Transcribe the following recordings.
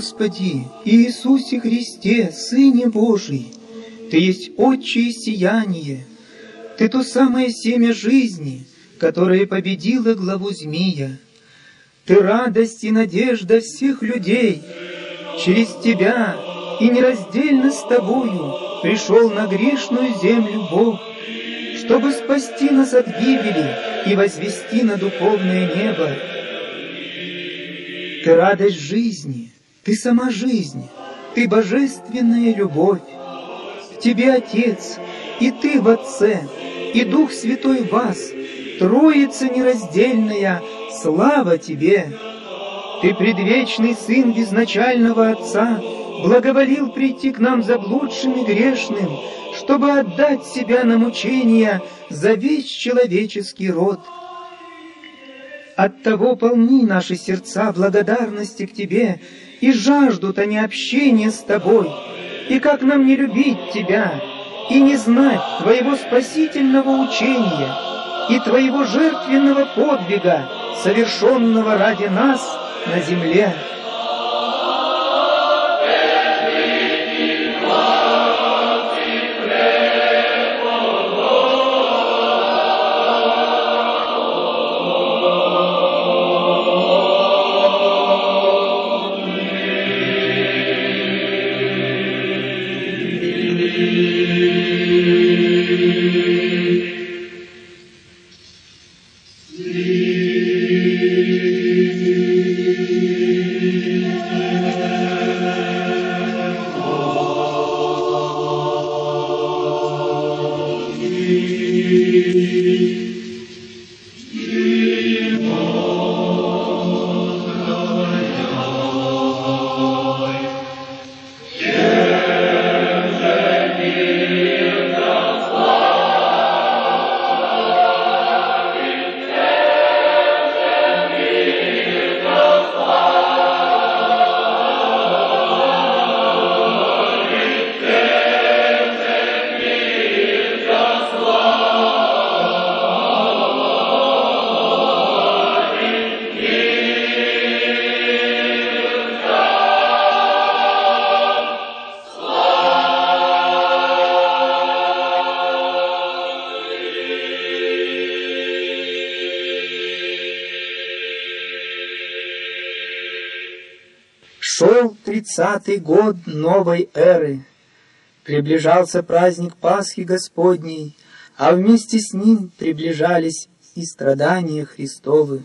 Господи, Иисусе Христе, Сыне Божий, Ты есть отчее сияние, Ты то самое семя жизни, которое победило главу змея. Ты радость и надежда всех людей. Через Тебя и нераздельно с Тобою пришел на грешную землю Бог, чтобы спасти нас от гибели и возвести на духовное небо. Ты радость жизни, Ты сама жизнь, Ты божественная любовь. В Тебе Отец, и Ты в Отце, и Дух Святой в вас, Троица нераздельная, слава Тебе! Ты предвечный Сын безначального Отца, благоволил прийти к нам заблудшим и грешным, чтобы отдать Себя на мучения за весь человеческий род. Оттого полны наши сердца благодарности к Тебе, и жаждут они общения с Тобой. И как нам не любить Тебя, и не знать Твоего спасительного учения, и Твоего жертвенного подвига, совершенного ради нас на земле. Шел 30-й год новой эры. Приближался праздник Пасхи Господней, а вместе с ним приближались и страдания Христовы.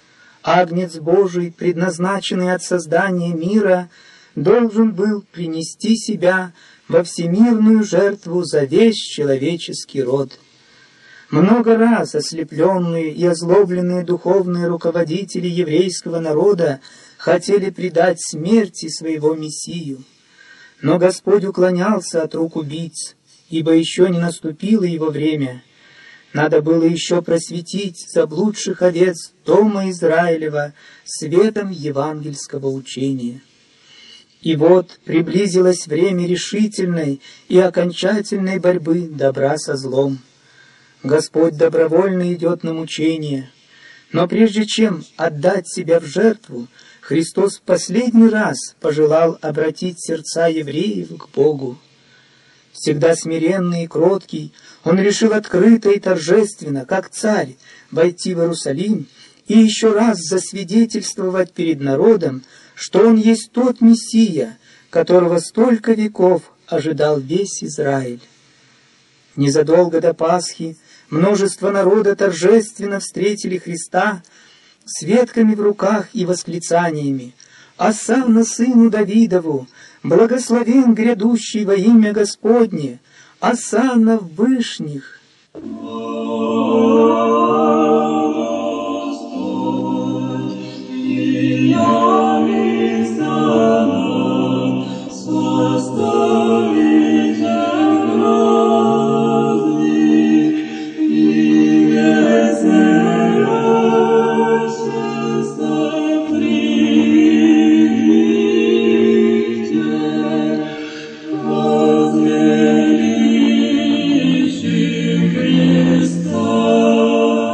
Агнец Божий, предназначенный от создания мира, должен был принести себя во всемирную жертву за весь человеческий род. Много раз ослепленные и озлобленные духовные руководители еврейского народа хотели предать смерти своего Мессию. Но Господь уклонялся от рук убийц, ибо еще не наступило его время. Надо было еще просветить заблудших овец дома Израилева светом евангельского учения. И вот приблизилось время решительной и окончательной борьбы добра со злом. Господь добровольно идет на мучение, но прежде чем отдать себя в жертву, Христос в последний раз пожелал обратить сердца евреев к Богу. Всегда смиренный и кроткий, Он решил открыто и торжественно, как царь, войти в Иерусалим и еще раз засвидетельствовать перед народом, что Он есть тот Мессия, которого столько веков ожидал весь Израиль. Незадолго до Пасхи множество народа торжественно встретили Христа с ветками в руках и восклицаниями: «Осанна сыну Давидову! Благословен грядущий во имя Господне! Осанна в вышних!» Христа.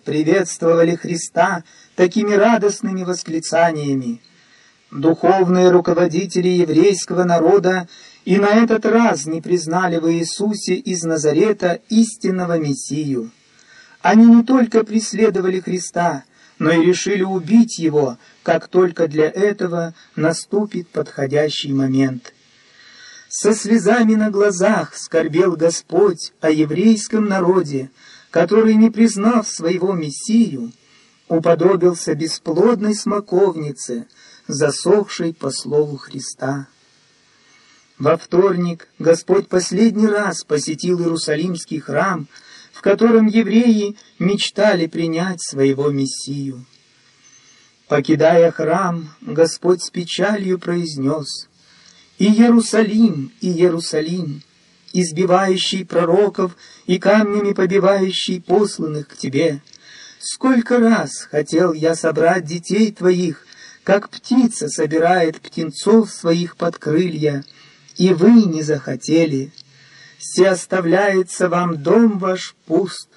приветствовали Христа такими радостными восклицаниями. Духовные руководители еврейского народа и на этот раз не признали в Иисусе из Назарета истинного Мессию. Они не только преследовали Христа, но и решили убить Его, как только для этого наступит подходящий момент. Со слезами на глазах скорбел Господь о еврейском народе, который, не признав своего Мессию, уподобился бесплодной смоковнице, засохшей по слову Христа. Во вторник Господь последний раз посетил Иерусалимский храм, в котором евреи мечтали принять своего Мессию. Покидая храм, Господь с печалью произнес: Иерусалим, избивающий пророков и камнями побивающий посланных к тебе! Сколько раз хотел я собрать детей твоих, как птица собирает птенцов своих под крылья, и вы не захотели. Се оставляется вам дом ваш пуст.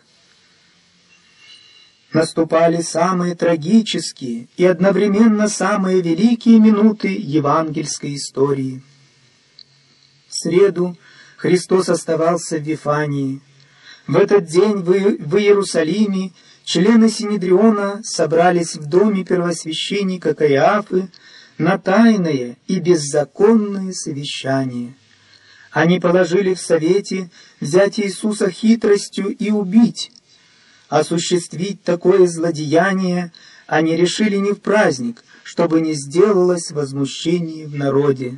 Наступали самые трагические и одновременно самые великие минуты евангельской истории. В среду Христос оставался в Вифании. В этот день в Иерусалиме члены Синедриона собрались в доме первосвященника Каиафы на тайное и беззаконное совещание. Они положили в совете взять Иисуса хитростью и убить. Осуществить такое злодеяние они решили не в праздник, чтобы не сделалось возмущение в народе.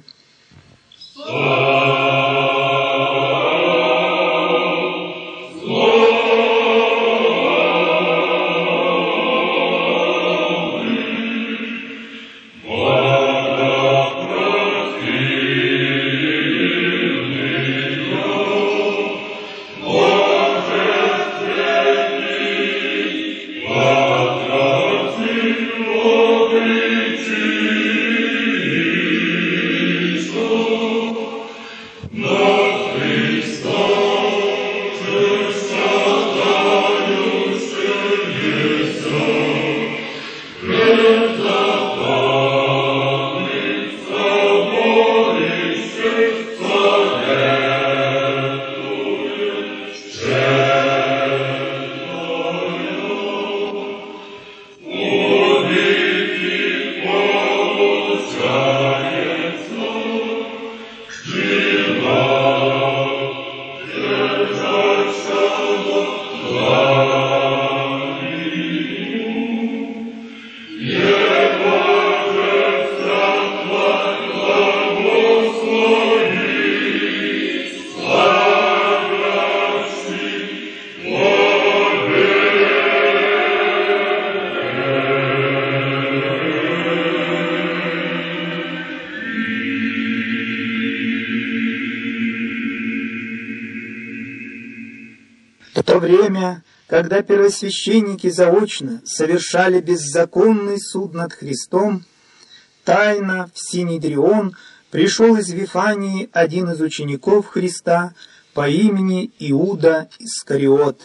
В то время, когда первосвященники заочно совершали беззаконный суд над Христом, тайно в Синедрион пришел из Вифании один из учеников Христа по имени Иуда Искариот.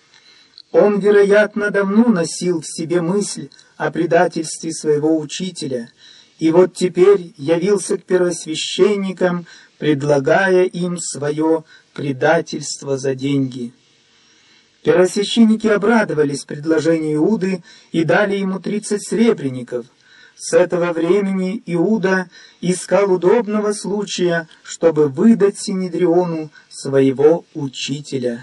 Он, вероятно, давно носил в себе мысль о предательстве своего учителя, и вот теперь явился к первосвященникам, предлагая им свое предательство за деньги. Первосвященники обрадовались предложению Иуды и дали ему 30 сребреников. С этого времени Иуда искал удобного случая, чтобы выдать Синедриону своего учителя.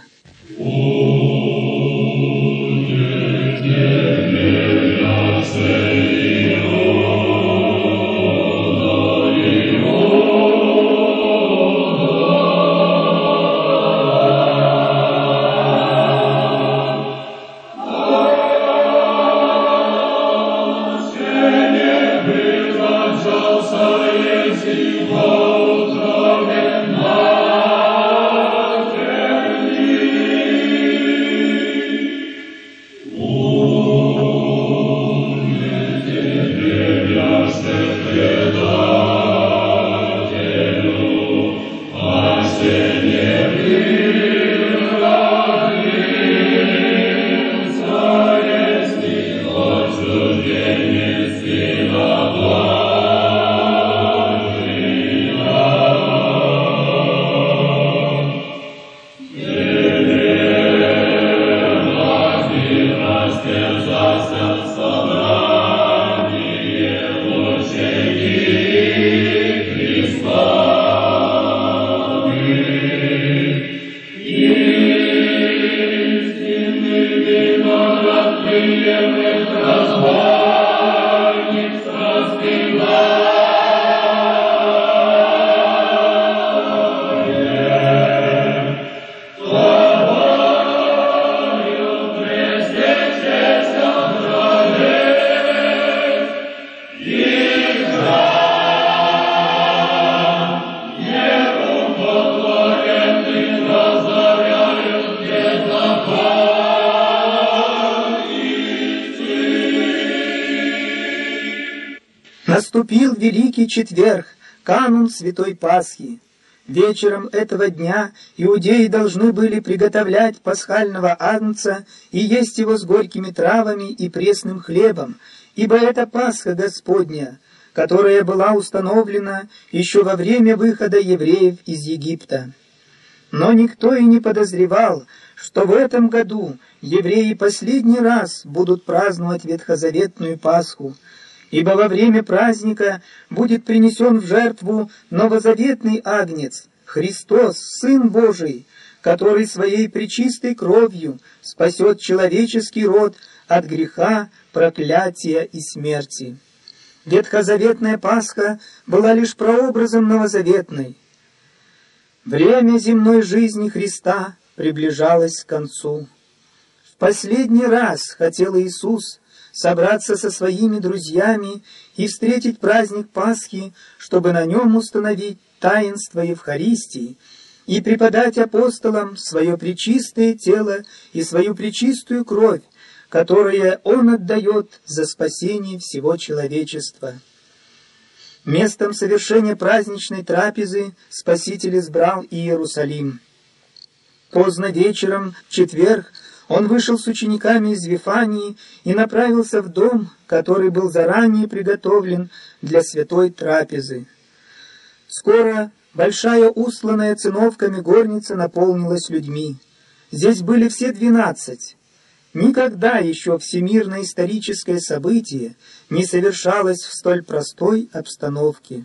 Amen. Наступил Великий Четверг, канун Святой Пасхи. Вечером этого дня иудеи должны были приготовлять пасхального агнца и есть его с горькими травами и пресным хлебом, ибо это Пасха Господня, которая была установлена еще во время выхода евреев из Египта. Но никто и не подозревал, что в этом году евреи последний раз будут праздновать ветхозаветную Пасху, ибо во время праздника будет принесен в жертву новозаветный агнец, Христос, Сын Божий, который своей пречистой кровью спасет человеческий род от греха, проклятия и смерти. Ветхозаветная Пасха была лишь прообразом новозаветной. Время земной жизни Христа приближалось к концу. В последний раз хотел Иисус собраться со своими друзьями и встретить праздник Пасхи, чтобы на нем установить таинство Евхаристии и преподать апостолам свое пречистое тело и свою пречистую кровь, которое Он отдает за спасение всего человечества. Местом совершения праздничной трапезы Спаситель избрал Иерусалим. Поздно вечером, в четверг, Он вышел с учениками из Вифании и направился в дом, который был заранее приготовлен для святой трапезы. Скоро большая устланная циновками горница наполнилась людьми. Здесь были все 12. Никогда еще всемирное историческое событие не совершалось в столь простой обстановке.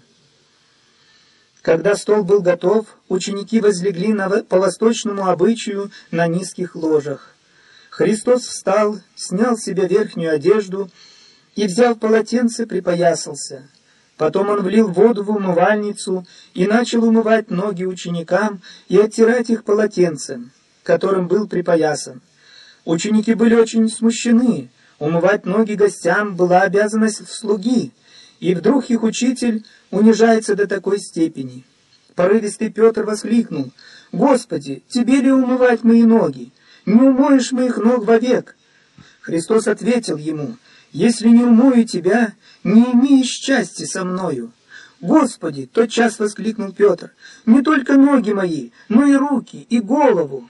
Когда стол был готов, ученики возлегли по восточному обычаю на низких ложах. Христос встал, снял с себя верхнюю одежду и, взяв полотенце, припоясался. Потом Он влил воду в умывальницу и начал умывать ноги ученикам и оттирать их полотенцем, которым был припоясан. Ученики были очень смущены. Умывать ноги гостям была обязанность слуги, и вдруг их учитель унижается до такой степени. Порывистый Петр воскликнул: «Господи, тебе ли умывать мои ноги? Не умоешь моих ног вовек?» Христос ответил ему: «Если не умою тебя, не имеешь счастья со мною». «Господи!» — тотчас воскликнул Петр: «не только ноги мои, но и руки, и голову».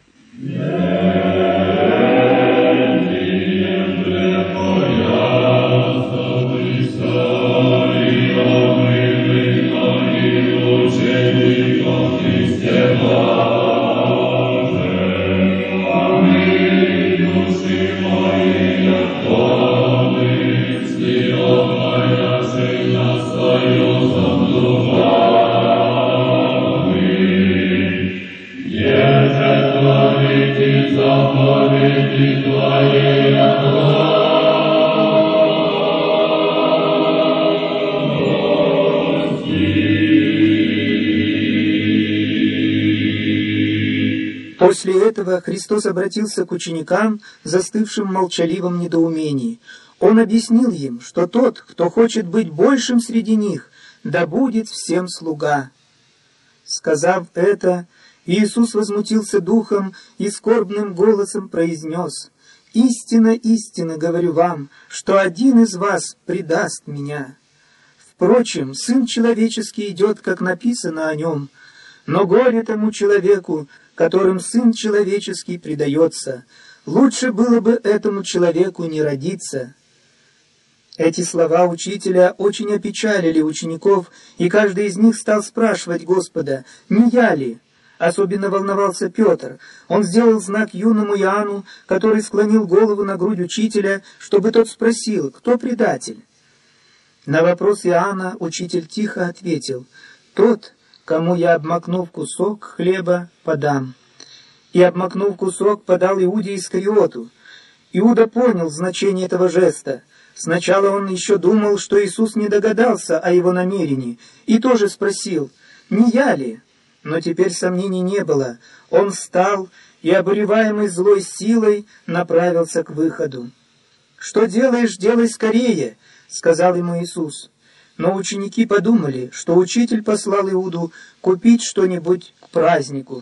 После этого Христос обратился к ученикам, застывшим в молчаливом недоумении. Он объяснил им, что тот, кто хочет быть большим среди них, да будет всем слуга. Сказав это, Иисус возмутился духом и скорбным голосом произнес: «Истинно, истинно говорю вам, что один из вас предаст меня. Впрочем, Сын Человеческий идет, как написано о нем, но горе тому человеку, которым Сын Человеческий предается. Лучше было бы этому человеку не родиться». Эти слова учителя очень опечалили учеников, и каждый из них стал спрашивать Господа: «Не я ли?» Особенно волновался Петр. Он сделал знак юному Иоанну, который склонил голову на грудь учителя, чтобы тот спросил: «Кто предатель?» На вопрос Иоанна учитель тихо ответил: «Тот, кому я, обмакнув кусок хлеба, подам». И, обмакнув кусок, подал Иуде Искариоту. Иуда понял значение этого жеста. Сначала он еще думал, что Иисус не догадался о его намерении, и тоже спросил: «Не я ли?» Но теперь сомнений не было. Он встал и, обуреваемый злой силой, направился к выходу. «Что делаешь, делай скорее», — сказал ему Иисус. Но ученики подумали, что учитель послал Иуду купить что-нибудь к празднику.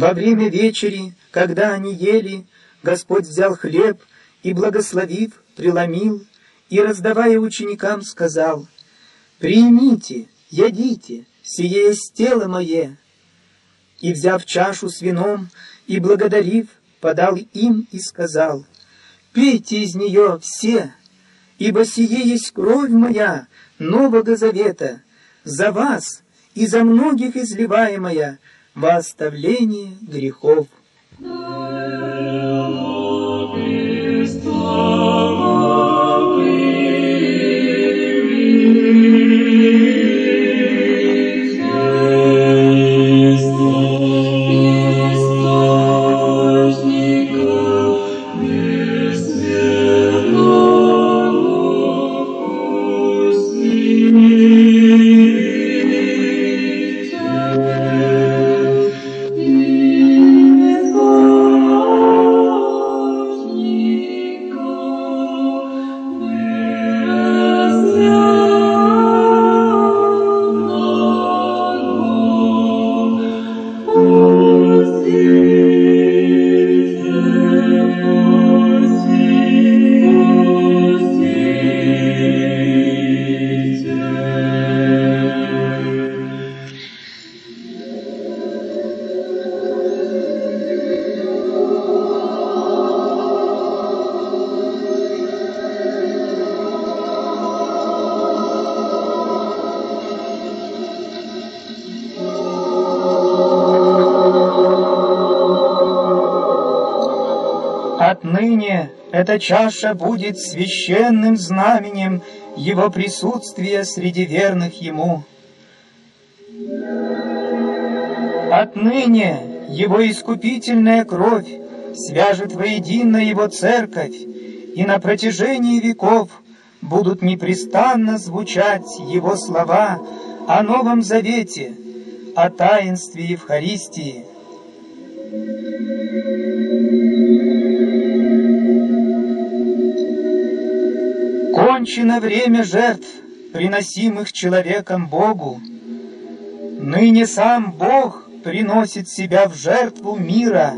Во время вечери, когда они ели, Господь взял хлеб и, благословив, преломил, и, раздавая ученикам, сказал: «Примите, ядите, сие есть тело мое». И, взяв чашу с вином и благодарив, подал им и сказал: «Пейте из нее все, ибо сие есть кровь моя Нового Завета, за вас и за многих изливаемая во оставление грехов». Отныне эта чаша будет священным знаменем Его присутствия среди верных Ему. Отныне Его искупительная кровь свяжет воедино Его церковь, и на протяжении веков будут непрестанно звучать Его слова о Новом Завете, о таинстве Евхаристии. Кончено время жертв, приносимых человеком Богу. Ныне сам Бог приносит себя в жертву мира.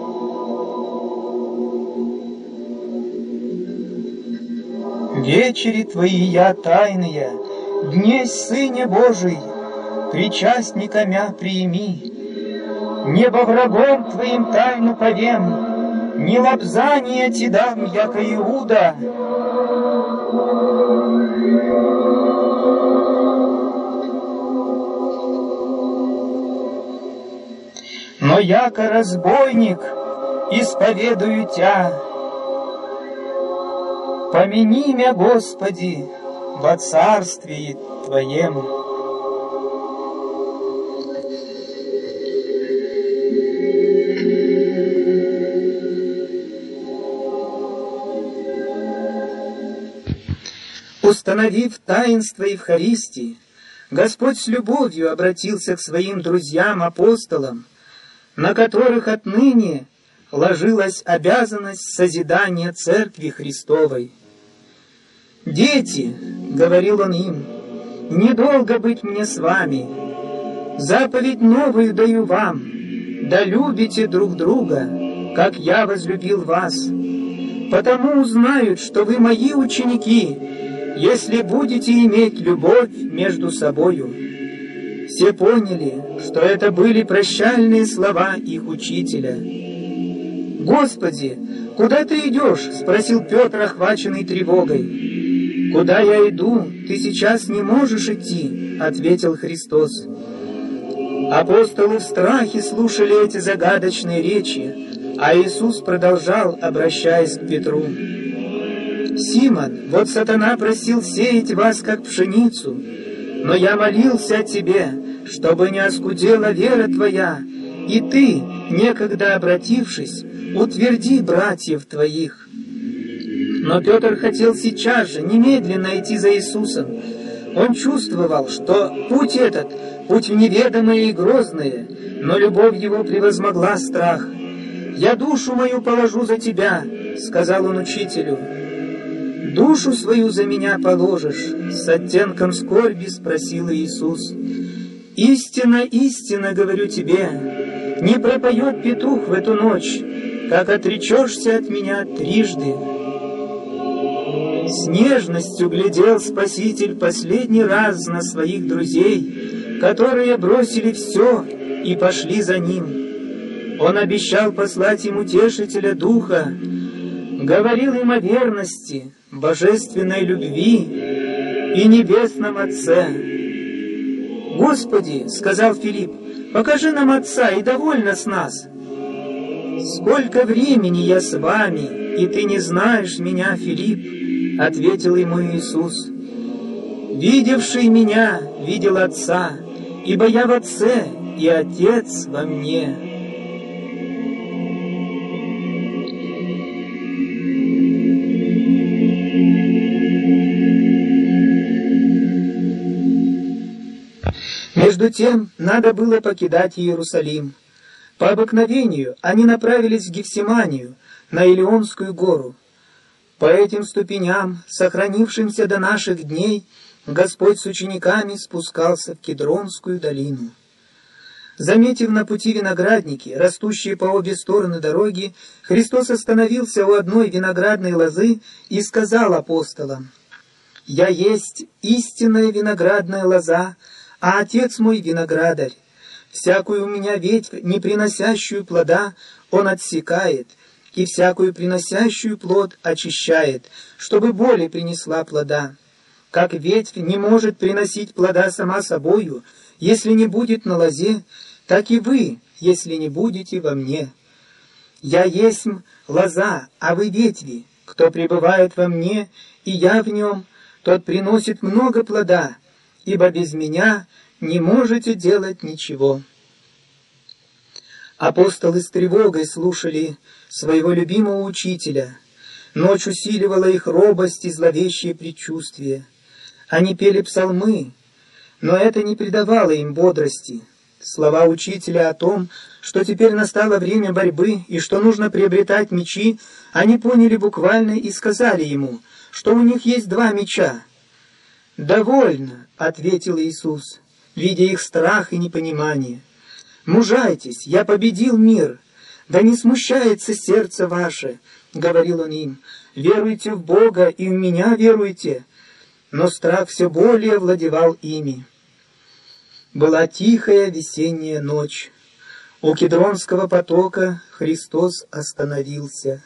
Вечери Твои я тайные, днесь Сыне Божий, причастника мя приими. Небо врагом Твоим тайну повем, не лобзание Ти дам, яко Иуда. Но яко разбойник исповедую Тя. Помяни мя, Господи, во царствии Твоем. Установив таинство Евхаристии, Господь с любовью обратился к своим друзьям-апостолам, на которых отныне ложилась обязанность созидания Церкви Христовой. «Дети, — говорил Он им, — недолго быть мне с вами. Заповедь новую даю вам, да любите друг друга, как я возлюбил вас. Потому узнают, что вы мои ученики, если будете иметь любовь между собою». Все поняли, что это были прощальные слова их учителя. «Господи, куда ты идешь?» — спросил Петр, охваченный тревогой. «Куда я иду, ты сейчас не можешь идти», — ответил Христос. Апостолы в страхе слушали эти загадочные речи, а Иисус продолжал, обращаясь к Петру: «Симон, вот сатана просил сеять вас, как пшеницу, но я молился о тебе, чтобы не оскудела вера твоя, и ты, некогда обратившись, утверди братьев твоих». Но Петр хотел сейчас же, немедленно идти за Иисусом. Он чувствовал, что путь этот, путь в неведомое и грозное, но любовь его превозмогла страх. «Я душу мою положу за тебя», — сказал он учителю. «Душу свою за меня положишь?» — с оттенком скорби спросил Иисус. «Истинно, истинно говорю тебе, Не пропоет петух в эту ночь, как отречешься от меня трижды. С нежностью глядел Спаситель последний раз на своих друзей, которые бросили все и пошли за Ним. Он обещал послать им утешителя Духа, говорил им о верности, божественной любви и небесном Отце. «Господи, — сказал Филипп, — покажи нам Отца, и довольно с нас. Сколько времени я с вами, и ты не знаешь меня, Филипп?» — ответил ему Иисус. «Видевший меня видел Отца, ибо я в Отце, и Отец во мне». Между тем надо было покидать Иерусалим. По обыкновению они направились в Гефсиманию, на Илионскую гору. По этим ступеням, сохранившимся до наших дней, Господь с учениками спускался в Кедронскую долину. Заметив на пути виноградники, растущие по обе стороны дороги, Христос остановился у одной виноградной лозы и сказал апостолам: «Я есть истинная виноградная лоза, а Отец мой виноградарь. Всякую у меня ветвь, не приносящую плода, Он отсекает, и всякую приносящую плод очищает, чтобы более принесла плода. Как ветвь не может приносить плода сама собою, если не будет на лозе, так и вы, если не будете во мне. Я есть лоза, а вы ветви. Кто пребывает во мне, и я в нем, тот приносит много плода, ибо без меня не можете делать ничего». Апостолы с тревогой слушали своего любимого учителя. Ночь усиливала их робость и зловещие предчувствия. Они пели псалмы, но это не придавало им бодрости. Слова учителя о том, что теперь настало время борьбы и что нужно приобретать мечи, они поняли буквально и сказали ему, что у них есть 2 меча. «Довольно», — ответил Иисус, видя их страх и непонимание. «Мужайтесь, я победил мир, да не смущается сердце ваше», — говорил он им, — «веруйте в Бога и в меня веруйте». Но страх все более владевал ими. Была тихая весенняя ночь. У Кедронского потока Христос остановился.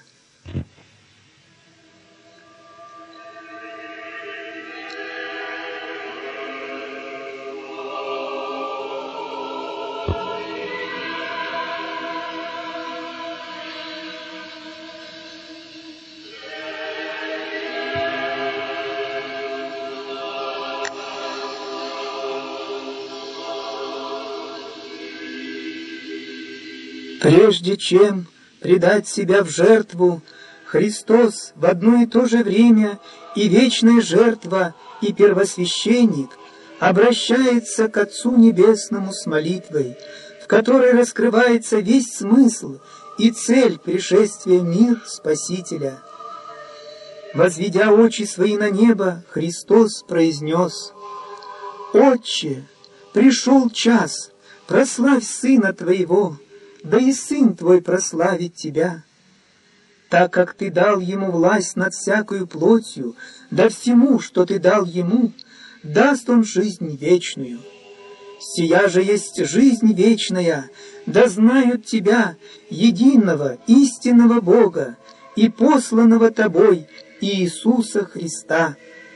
Прежде чем предать себя в жертву, Христос в одно и то же время и вечная жертва, и первосвященник обращается к Отцу Небесному с молитвой, в которой раскрывается весь смысл и цель пришествия в мир Спасителя. Возведя очи свои на небо, Христос произнес: «Отче, пришел час, прославь Сына Твоего, да и Сын Твой прославит Тебя. Так как Ты дал Ему власть над всякою плотью, да всему, что Ты дал Ему, даст Он жизнь вечную. Сия же есть жизнь вечная, да знают Тебя, единого, истинного Бога, и посланного Тобой, Иисуса Христа.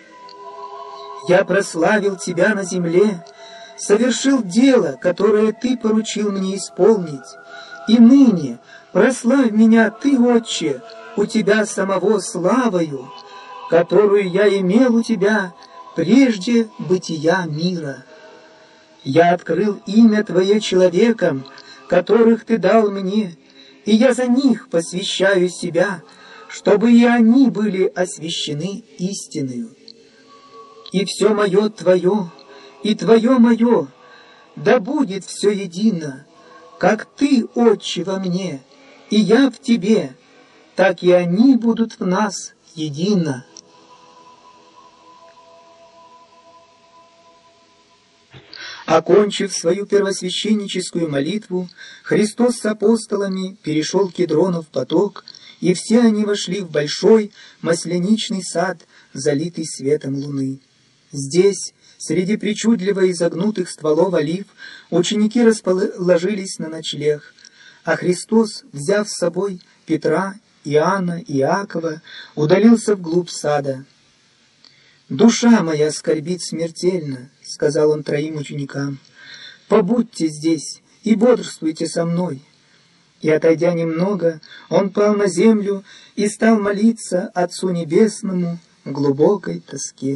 Я прославил Тебя на земле, совершил дело, которое Ты поручил мне исполнить, и ныне прославь меня Ты, Отче, у Тебя самого славою, которую я имел у Тебя прежде бытия мира. Я открыл имя Твое человекам, которых Ты дал мне, и я за них посвящаю себя, чтобы и они были освящены истиною. И все мое Твое, и Твое мое, да будет все едино, как Ты, Отче, во мне, и я в Тебе, так и они будут в нас едино». Окончив свою первосвященническую молитву, Христос с апостолами перешел Кедронов поток, и все они вошли в большой масляничный сад, залитый светом луны. Здесь, среди причудливо изогнутых стволов олив, ученики расположились на ночлег, а Христос, взяв с собой Петра, Иоанна и Иакова, удалился вглубь сада. «Душа моя скорбит смертельно», — сказал он троим ученикам. «Побудьте здесь и бодрствуйте со мной». И, отойдя немного, он пал на землю и стал молиться Отцу Небесному в глубокой тоске.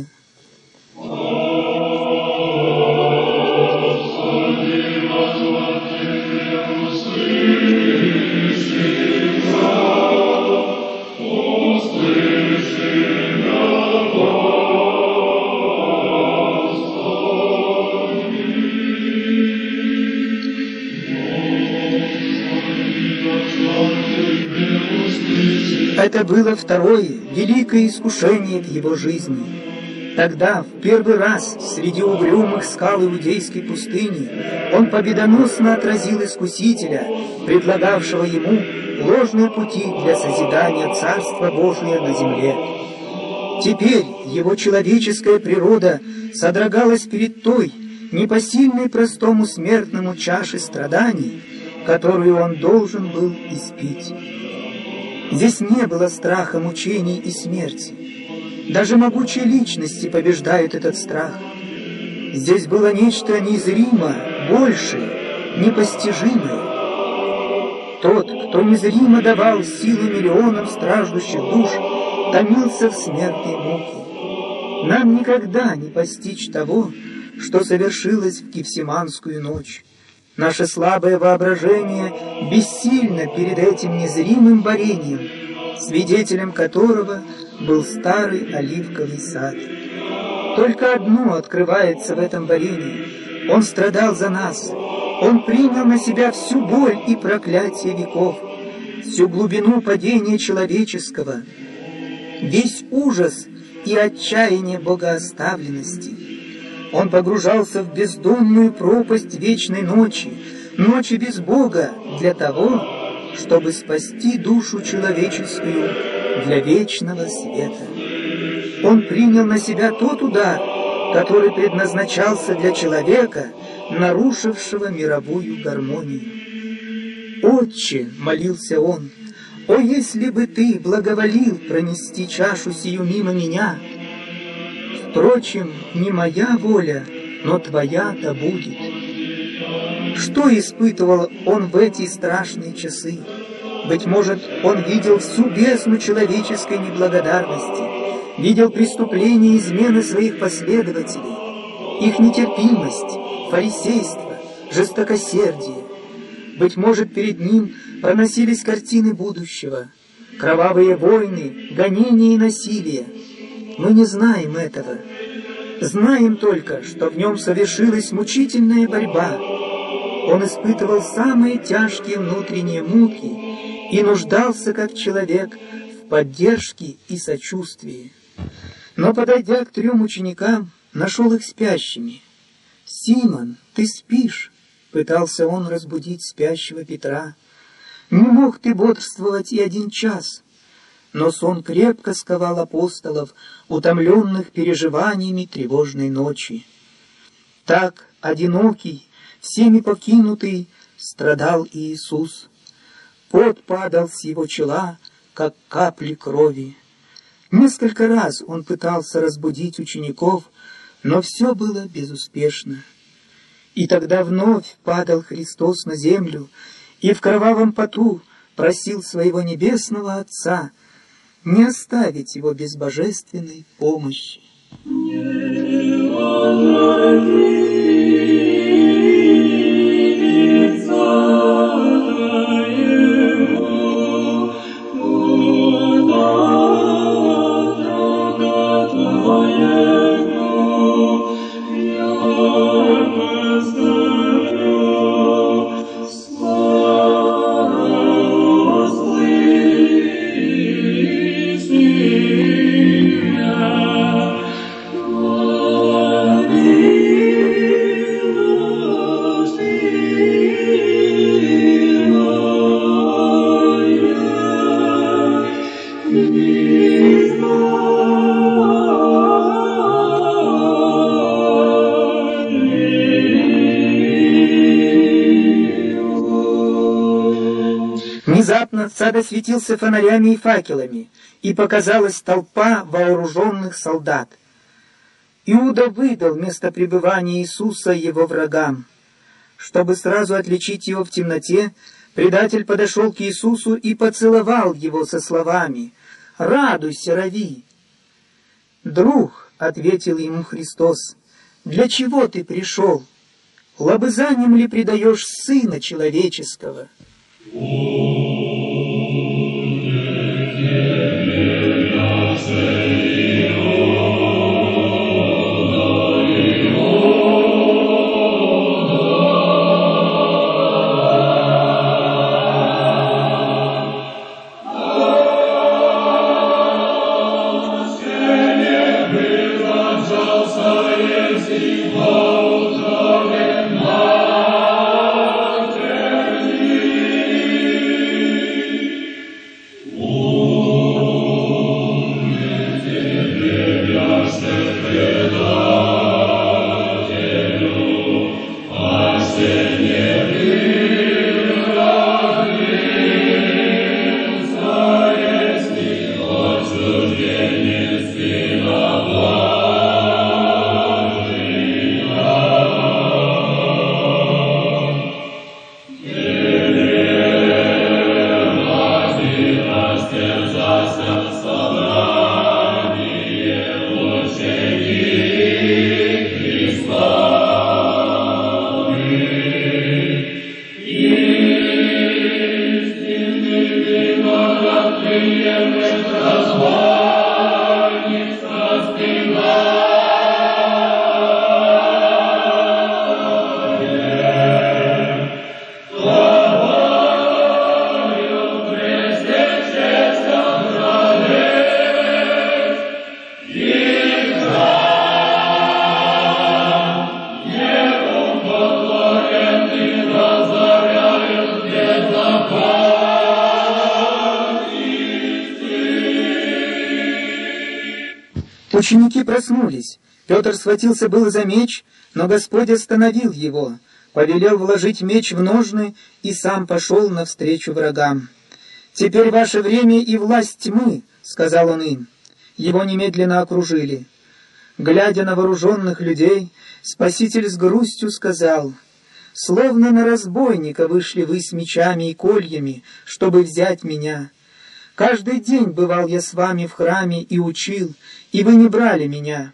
Это было второе великое искушение в его жизни. Тогда, в первый раз, среди угрюмых скал иудейской пустыни, он победоносно отразил искусителя, предлагавшего ему ложные пути для созидания Царства Божия на земле. Теперь его человеческая природа содрогалась перед той, непосильной простому смертному чашей страданий, которую он должен был испить. Здесь не было страха мучений и смерти. Даже могучие личности побеждают этот страх. Здесь было нечто незримо, большее, непостижимое. Тот, кто незримо давал силу миллионам страждущих душ, томился в смертной муке. Нам никогда не постичь того, что совершилось в Гефсиманскую ночь. Наше слабое воображение бессильно перед этим незримым борением, свидетелем которого был старый оливковый сад. Только одно открывается в этом борении. Он страдал за нас. Он принял на себя всю боль и проклятие веков, всю глубину падения человеческого, весь ужас и отчаяние богооставленности. Он погружался в бездонную пропасть вечной ночи, ночи без Бога, для того, чтобы спасти душу человеческую для вечного света. Он принял на себя тот удар, который предназначался для человека, нарушившего мировую гармонию. «Отче», — молился он, — «о, если бы ты благоволил пронести чашу сию мимо меня! Впрочем, не моя воля, но твоя-то будет». Что испытывал он в эти страшные часы? Быть может, он видел всю бездну человеческой неблагодарности, видел преступления и измены своих последователей, их нетерпимость, фарисейство, жестокосердие. Быть может, перед ним проносились картины будущего, кровавые войны, гонения и насилие. Мы не знаем этого. Знаем только, что в нем совершилась мучительная борьба. Он испытывал самые тяжкие внутренние муки и нуждался, как человек, в поддержке и сочувствии. Но, подойдя к 3 ученикам, нашел их спящими. «Симон, ты спишь?» — пытался он разбудить спящего Петра. «Не мог ты бодрствовать и 1 час». Но сон крепко сковал апостолов, утомленных переживаниями тревожной ночи. Так, одинокий, всеми покинутый, страдал Иисус. Пот падал с его чела, как капли крови. Несколько раз он пытался разбудить учеников, но все было безуспешно. И тогда вновь падал Христос на землю и в кровавом поту просил своего небесного Отца не оставить его без божественной помощи. сад осветился фонарями и факелами, и показалась толпа вооруженных солдат. Иуда выдал место пребывания Иисуса его врагам. Чтобы сразу отличить его в темноте, предатель подошел к Иисусу и поцеловал его со словами: «Радуйся, Рави!» «Друг», — ответил ему Христос, — «для чего ты пришел? Лобызанием ли предаешь Сына Человеческого?» Ученики проснулись. Петр схватился было за меч, но Господь остановил его, повелел вложить меч в ножны и сам пошел навстречу врагам. «Теперь ваше время и власть тьмы», — сказал он им. Его немедленно окружили. Глядя на вооруженных людей, Спаситель с грустью сказал: «Словно на разбойника вышли вы с мечами и кольями, чтобы взять меня. Каждый день бывал я с вами в храме и учил, и вы не брали меня».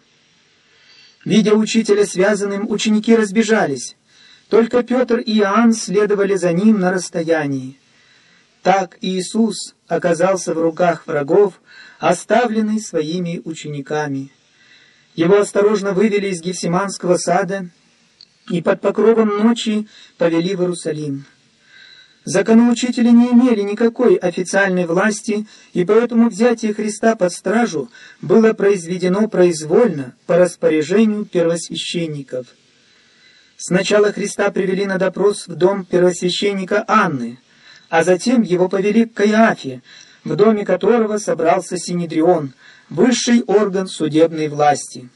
Видя учителя связанным, ученики разбежались. Только Петр и Иоанн следовали за ним на расстоянии. Так Иисус оказался в руках врагов, оставленный своими учениками. Его осторожно вывели из Гефсиманского сада и под покровом ночи повели в Иерусалим. Законоучители не имели никакой официальной власти, и поэтому взятие Христа под стражу было произведено произвольно по распоряжению первосвященников. Сначала Христа привели на допрос в дом первосвященника Анны, а затем его повели к Каиафе, в доме которого собрался Синедрион, высший орган судебной власти.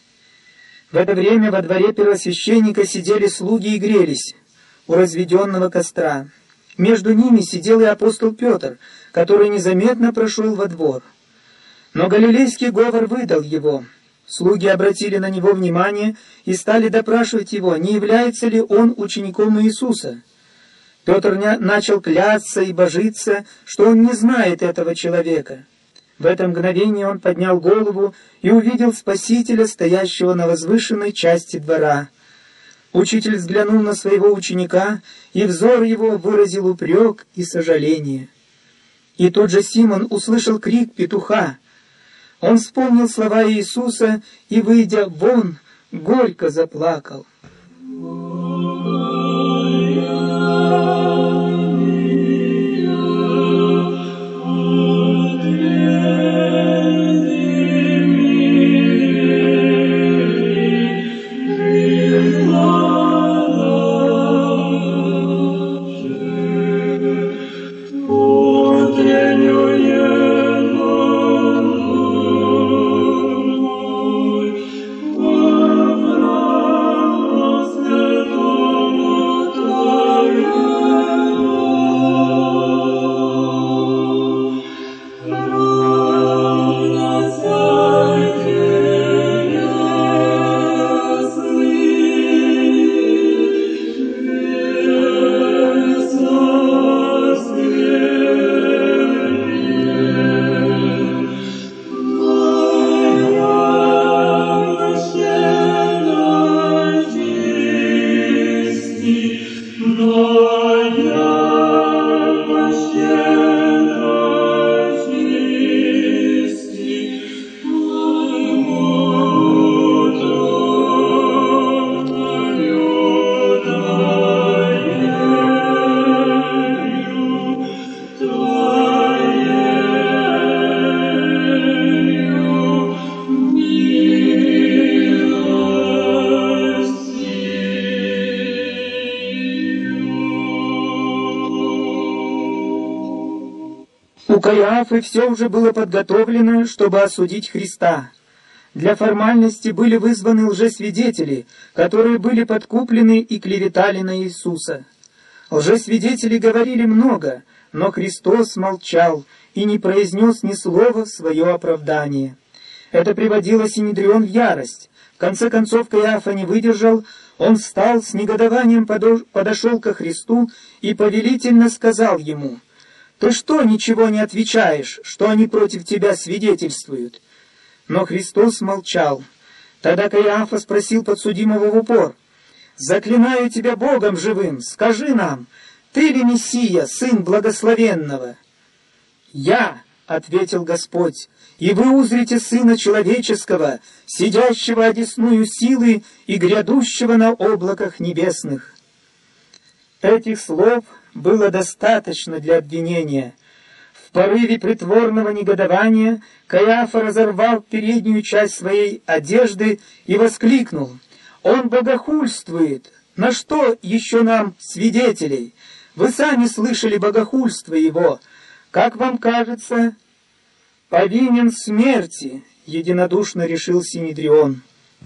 В это время во дворе первосвященника сидели слуги и грелись у разведенного костра. Между ними сидел и апостол Петр, который незаметно прошел во двор. Но галилейский говор выдал его. Слуги обратили на него внимание и стали допрашивать его, не является ли он учеником Иисуса. Петр начал клясться и божиться, что он не знает этого человека. В это мгновение он поднял голову и увидел Спасителя, стоящего на возвышенной части двора. Учитель взглянул на своего ученика, и взор его выразил упрек и сожаление. И тут же Симон услышал крик петуха. Он вспомнил слова Иисуса и, выйдя вон, горько заплакал. У Каиафы все уже было подготовлено, чтобы осудить Христа. Для формальности были вызваны лжесвидетели, которые были подкуплены и клеветали на Иисуса. Лжесвидетели говорили много, но Христос молчал и не произнес ни слова в свое оправдание. Это приводило Синедрион в ярость. В конце концов Каиафа не выдержал, он встал, с негодованием подошел ко Христу и повелительно сказал ему: «Ты что, ничего не отвечаешь, что они против тебя свидетельствуют?» Но Христос молчал. Тогда Каиафа спросил подсудимого в упор: «Заклинаю тебя Богом живым, скажи нам, ты ли Мессия, Сын Благословенного?» «Я», — ответил Господь, — «и вы узрите Сына Человеческого, сидящего одесную силы и грядущего на облаках небесных». Этих слов было достаточно для обвинения. В порыве притворного негодования Каиафа разорвал переднюю часть своей одежды и воскликнул: «Он богохульствует! На что еще нам свидетелей? Вы сами слышали богохульство его. Как вам кажется?» «Повинен смерти», — единодушно решил Синедрион.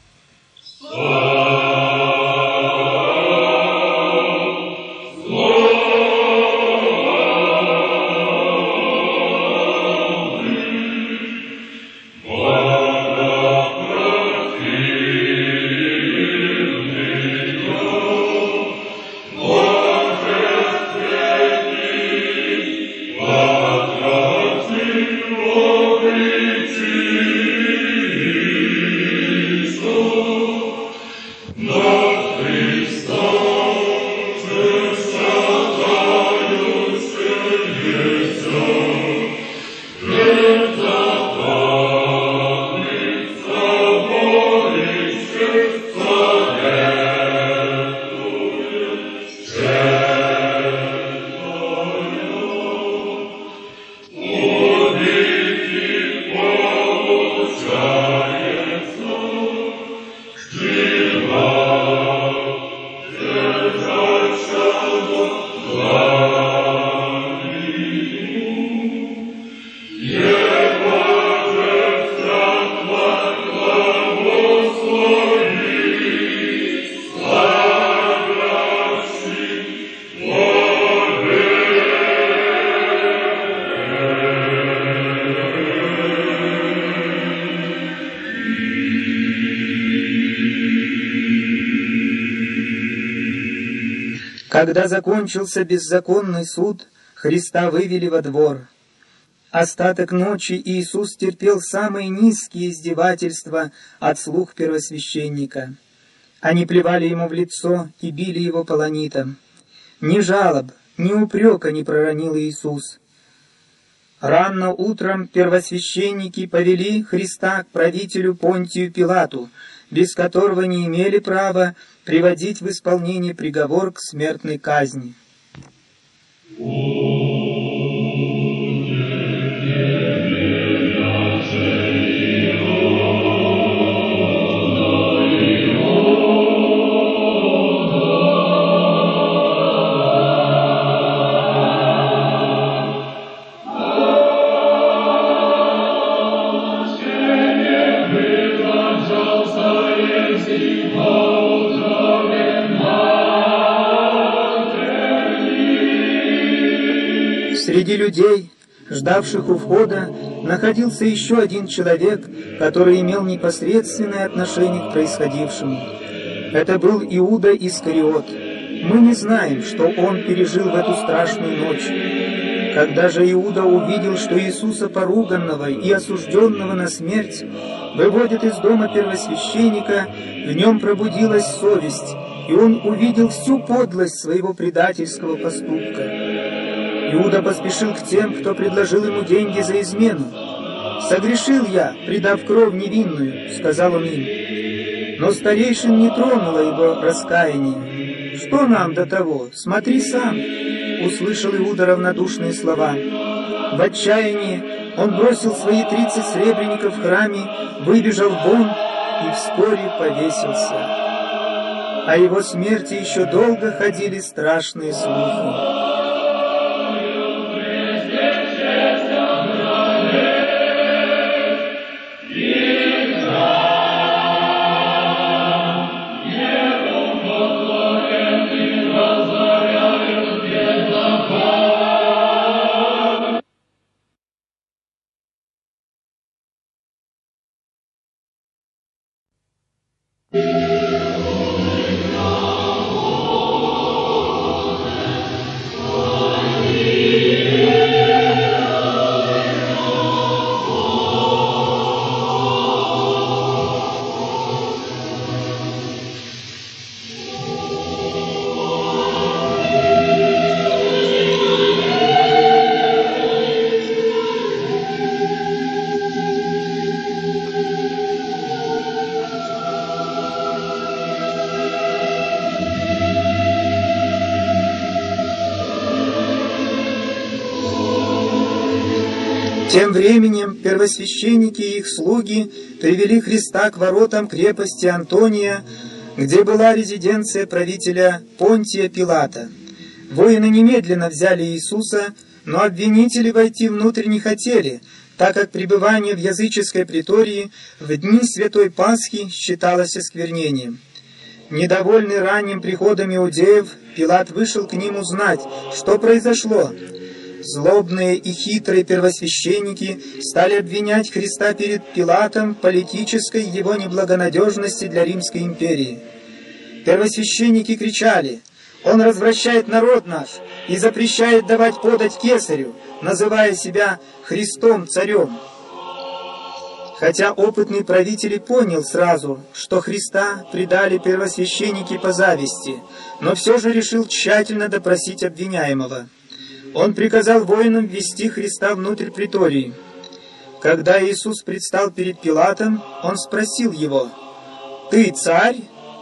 Когда закончился беззаконный суд, Христа вывели во двор. Остаток ночи Иисус терпел самые низкие издевательства от слуг первосвященника. Они плевали ему в лицо и били его полонитом. Ни жалоб, ни упрека не проронил Иисус. Рано утром первосвященники повели Христа к правителю Понтию Пилату, без которого не имели права приводить в исполнение приговор к смертной казни. Среди людей, ждавших у входа, находился еще один человек, который имел непосредственное отношение к происходившему. Это был Иуда Искариот. Мы не знаем, что он пережил в эту страшную ночь. Когда же Иуда увидел, что Иисуса поруганного и осужденного на смерть выводят из дома первосвященника, в нем пробудилась совесть, и он увидел всю подлость своего предательского поступка. Иуда поспешил к тем, кто предложил ему деньги за измену. «Согрешил я, предав кровь невинную», — сказал он им. Но старейшин не тронуло его раскаяние. «Что нам до того? Смотри сам», — услышал Иуда равнодушные слова. В отчаянии он бросил свои 30 сребреников в храме, выбежал вон и вскоре повесился. О его смерти еще долго ходили страшные слухи. Тем временем первосвященники и их слуги привели Христа к воротам крепости Антония, где была резиденция правителя Понтия Пилата. Воины немедленно взяли Иисуса, но обвинители войти внутрь не хотели, так как пребывание в языческой притории в дни Святой Пасхи считалось осквернением. Недовольный ранним приходом иудеев, Пилат вышел к ним узнать, что произошло. Злобные и хитрые первосвященники стали обвинять Христа перед Пилатом в политической его неблагонадежности для Римской империи. Первосвященники кричали: «Он развращает народ наш и запрещает давать подать кесарю, называя себя Христом-царем». Хотя опытный правитель понял сразу, что Христа предали первосвященники по зависти, но все же решил тщательно допросить обвиняемого. Он приказал воинам ввести Христа внутрь притории. Когда Иисус предстал перед Пилатом, он спросил его: «Ты царь?»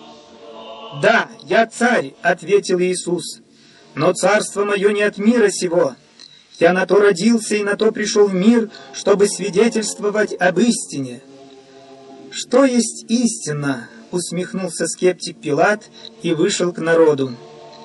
«Да, я царь», — ответил Иисус. «Но царство мое не от мира сего. Я на то родился и на то пришел в мир, чтобы свидетельствовать об истине». «Что есть истина?» — усмехнулся скептик Пилат и вышел к народу.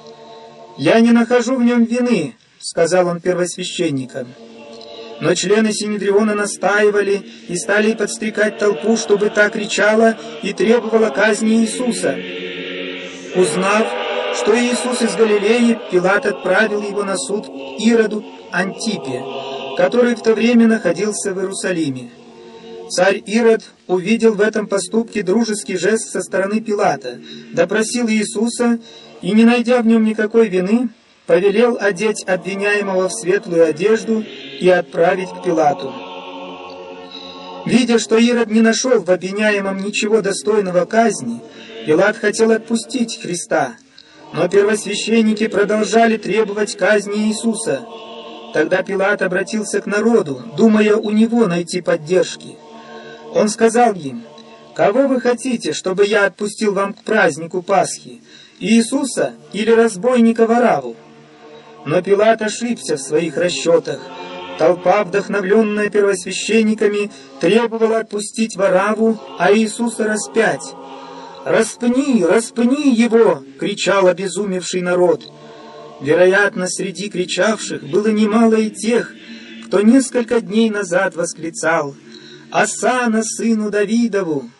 «Я не нахожу в нем вины», — сказал он первосвященникам. Но члены Синедриона настаивали и стали подстрекать толпу, чтобы та кричала и требовала казни Иисуса. Узнав, что Иисус из Галилеи, Пилат отправил его на суд к Ироду Антипе, который в то время находился в Иерусалиме. Царь Ирод увидел в этом поступке дружеский жест со стороны Пилата, допросил Иисуса и, не найдя в нем никакой вины, повелел одеть обвиняемого в светлую одежду и отправить к Пилату. Видя, что Ирод не нашел в обвиняемом ничего достойного казни, Пилат хотел отпустить Христа, но первосвященники продолжали требовать казни Иисуса. Тогда Пилат обратился к народу, думая у него найти поддержки. Он сказал им: «Кого вы хотите, чтобы я отпустил вам к празднику Пасхи, Иисуса или разбойника Варавву?» Но Пилат ошибся в своих расчетах. Толпа, вдохновленная первосвященниками, требовала отпустить Варавву, а Иисуса распять. «Распни, распни его!» — кричал обезумевший народ. Вероятно, среди кричавших было немало и тех, кто несколько дней назад восклицал: «Осанна сыну Давидову!»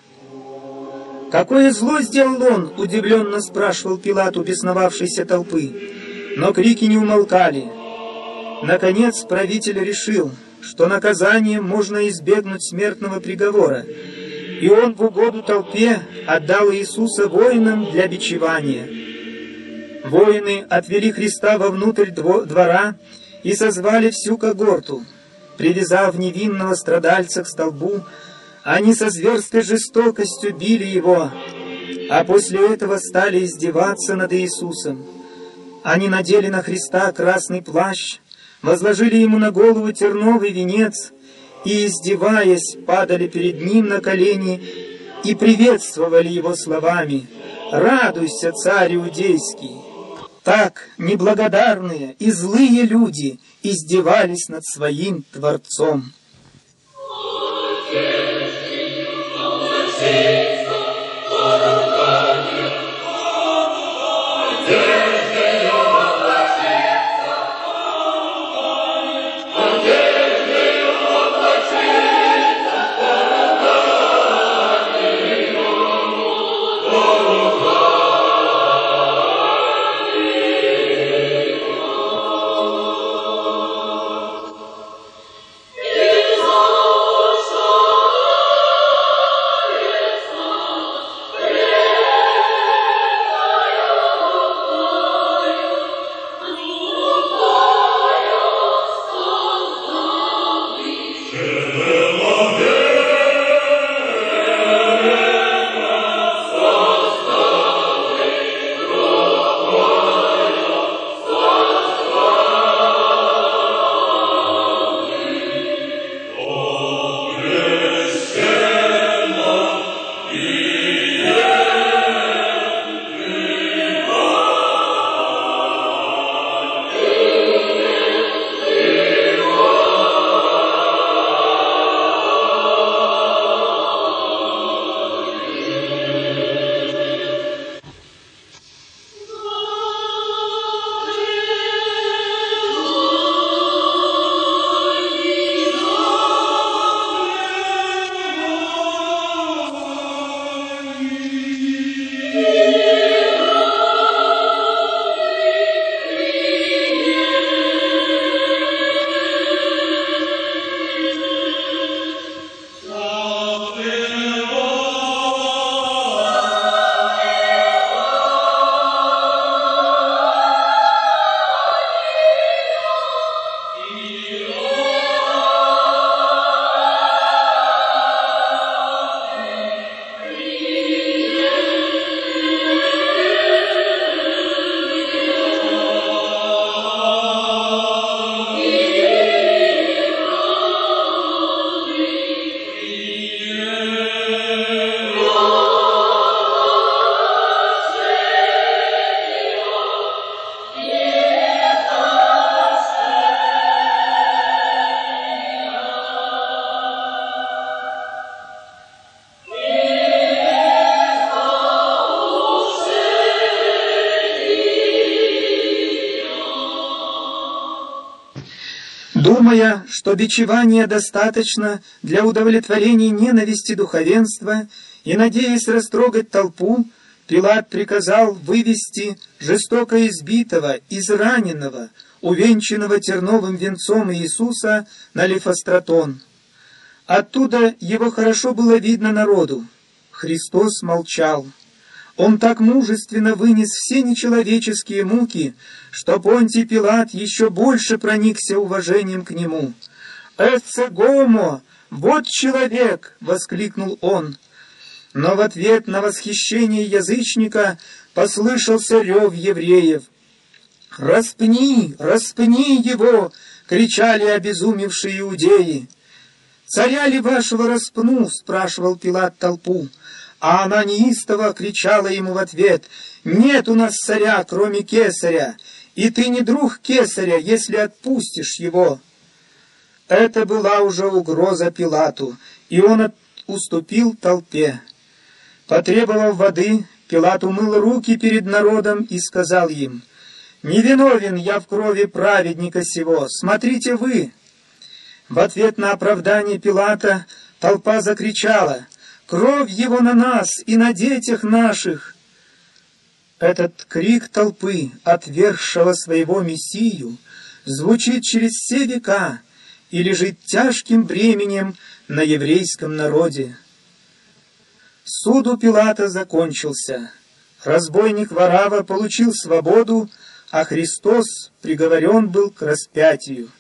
«Какое зло сделал он?» — удивленно спрашивал Пилат у бесновавшейся толпы. Но крики не умолкали. Наконец правитель решил, что наказанием можно избегнуть смертного приговора, и он в угоду толпе отдал Иисуса воинам для бичевания. Воины отвели Христа вовнутрь двора и созвали всю когорту. Привязав невинного страдальца к столбу, они со зверской жестокостью били его, а после этого стали издеваться над Иисусом. Они надели на Христа красный плащ, возложили ему на голову терновый венец и, издеваясь, падали перед ним на колени и приветствовали его словами: «Радуйся, царь иудейский!» Так неблагодарные и злые люди издевались над своим Творцом. Думая, что бичевания достаточно для удовлетворения ненависти духовенства, и надеясь растрогать толпу, Пилат приказал вывести жестоко избитого, израненного, увенчанного терновым венцом Иисуса на Лифостратон. Оттуда его хорошо было видно народу. Христос молчал. Он так мужественно вынес все нечеловеческие муки, что Понтий Пилат еще больше проникся уважением к нему. «Эцце гомо! Вот человек!» — воскликнул он. Но в ответ на восхищение язычника послышался рев евреев. «Распни! Распни его!» — кричали обезумевшие иудеи. «Царя ли вашего распну?» — спрашивал Пилат толпу. А она неистово кричала ему в ответ: «Нет у нас царя, кроме кесаря, и ты не друг кесаря, если отпустишь его». Это была уже угроза Пилату, и он уступил толпе. Потребовав воды, Пилат умыл руки перед народом и сказал им: «Не виновен я в крови праведника сего, смотрите вы». В ответ на оправдание Пилата толпа закричала: «Кровь его на нас и на детях наших!» Этот крик толпы, отвергшего своего Мессию, звучит через все века и лежит тяжким бременем на еврейском народе. Суд у Пилата закончился. Разбойник Варава получил свободу, а Христос приговорен был к распятию.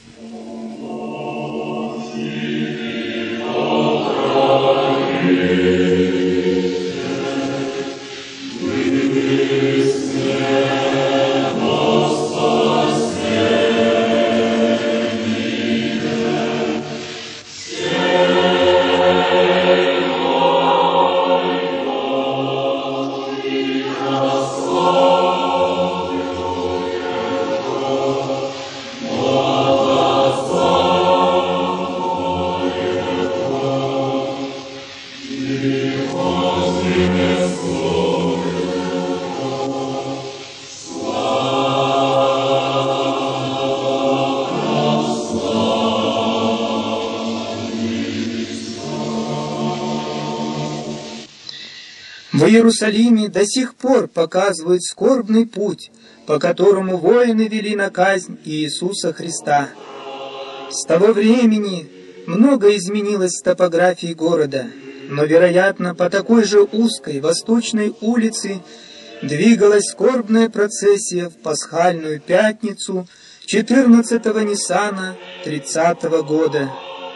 В Иерусалиме до сих пор показывают скорбный путь, по которому воины вели на казнь Иисуса Христа. С того времени много изменилось в топографии города, но, вероятно, по такой же узкой восточной улице двигалась скорбная процессия в пасхальную пятницу 14-го Ниссана 30-го года.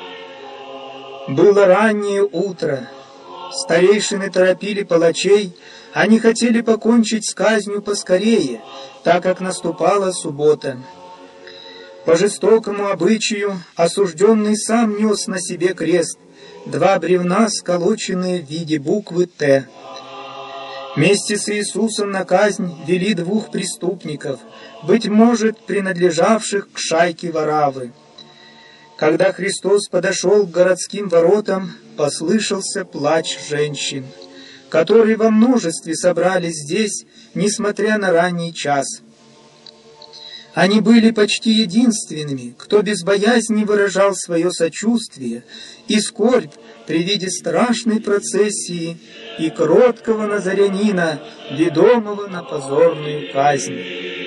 Было раннее утро. Старейшины торопили палачей, они хотели покончить с казнью поскорее, так как наступала суббота. По жестокому обычаю осужденный сам нес на себе крест, 2 бревна, сколоченные в виде буквы «Т». Вместе с Иисусом на казнь вели 2 преступников, быть может, принадлежавших к шайке Вараввы. Когда Христос подошел к городским воротам, послышался плач женщин, которые во множестве собрались здесь, несмотря на ранний час. Они были почти единственными, кто без боязни выражал свое сочувствие и скорбь при виде страшной процессии и кроткого назарянина, ведомого на позорную казнь.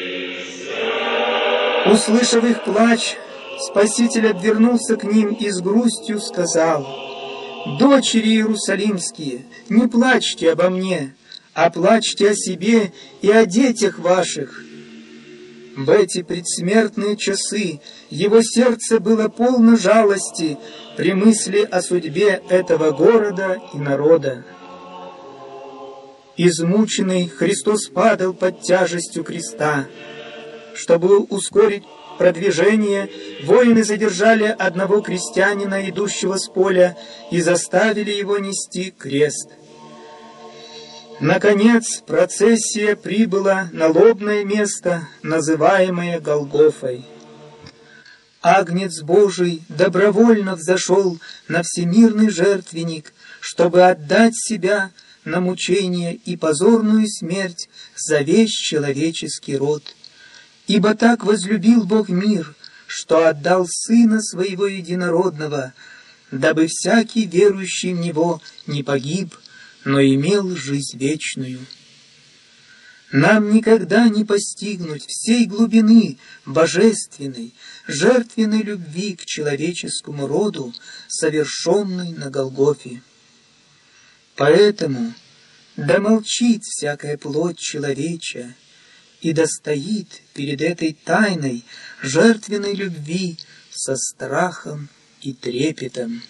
Услышав их плач, Спаситель обернулся к ним и с грустью сказал: «Дочери Иерусалимские, не плачьте обо мне, а плачьте о себе и о детях ваших». В эти предсмертные часы его сердце было полно жалости при мысли о судьбе этого города и народа. Измученный, Христос падал под тяжестью креста. Чтобы ускорить продвижение, воины задержали одного крестьянина, идущего с поля, и заставили его нести крест. Наконец, процессия прибыла на лобное место, называемое Голгофой. Агнец Божий добровольно взошел на всемирный жертвенник, чтобы отдать себя на мучение и позорную смерть за весь человеческий род. Ибо так возлюбил Бог мир, что отдал Сына Своего Единородного, дабы всякий верующий в Него не погиб, но имел жизнь вечную. Нам никогда не постигнуть всей глубины божественной, жертвенной любви к человеческому роду, совершенной на Голгофе. Поэтому да молчит всякая плоть человеча, и да стоит перед этой тайной жертвенной любви со страхом и трепетом.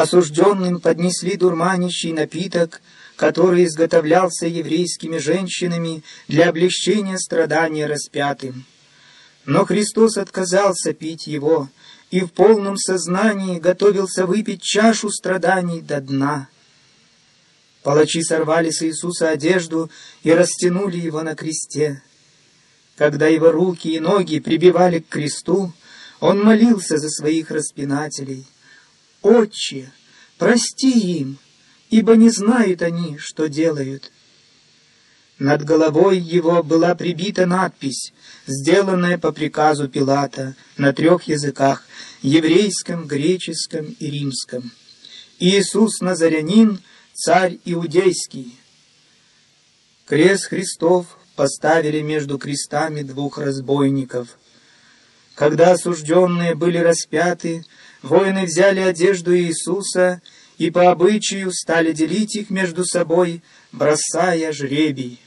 Осужденным поднесли дурманящий напиток, который изготовлялся еврейскими женщинами для облегчения страдания распятым. Но Христос отказался пить его и в полном сознании готовился выпить чашу страданий до дна. Палачи сорвали с Иисуса одежду и растянули его на кресте. Когда его руки и ноги прибивали к кресту, он молился за своих распинателей: «Отче, прости им, ибо не знают они, что делают». Над головой его была прибита надпись, сделанная по приказу Пилата на 3 языках — еврейском, греческом и римском: «Иисус Назарянин, царь иудейский». Крест Христов поставили между крестами 2 разбойников. Когда осужденные были распяты, воины взяли одежду Иисуса и по обычаю стали делить их между собой, бросая жребий.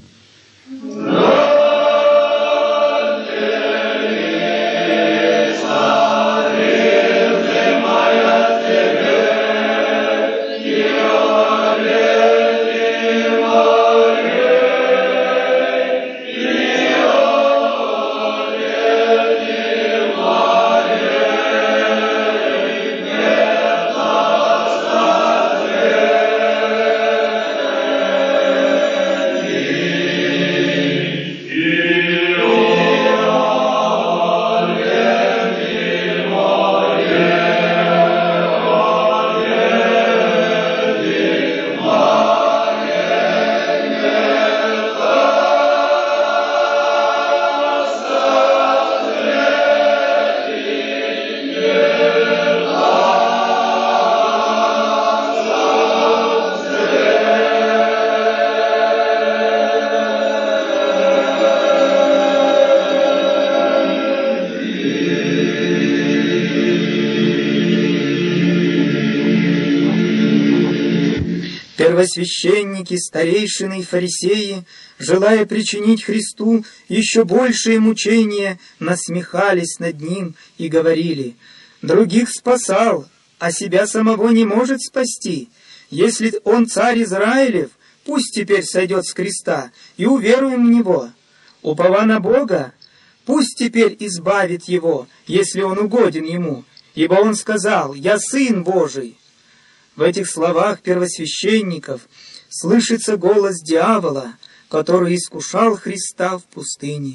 Первосвященники, старейшины и фарисеи, желая причинить Христу еще большие мучения, насмехались над Ним и говорили: «Других спасал, а себя самого не может спасти. Если Он царь Израилев, пусть теперь сойдет с креста, и уверуем в Него. Упова на Бога, пусть теперь избавит Его, если Он угоден Ему, ибо Он сказал: „Я Сын Божий“». В этих словах первосвященников слышится голос дьявола, который искушал Христа в пустыне.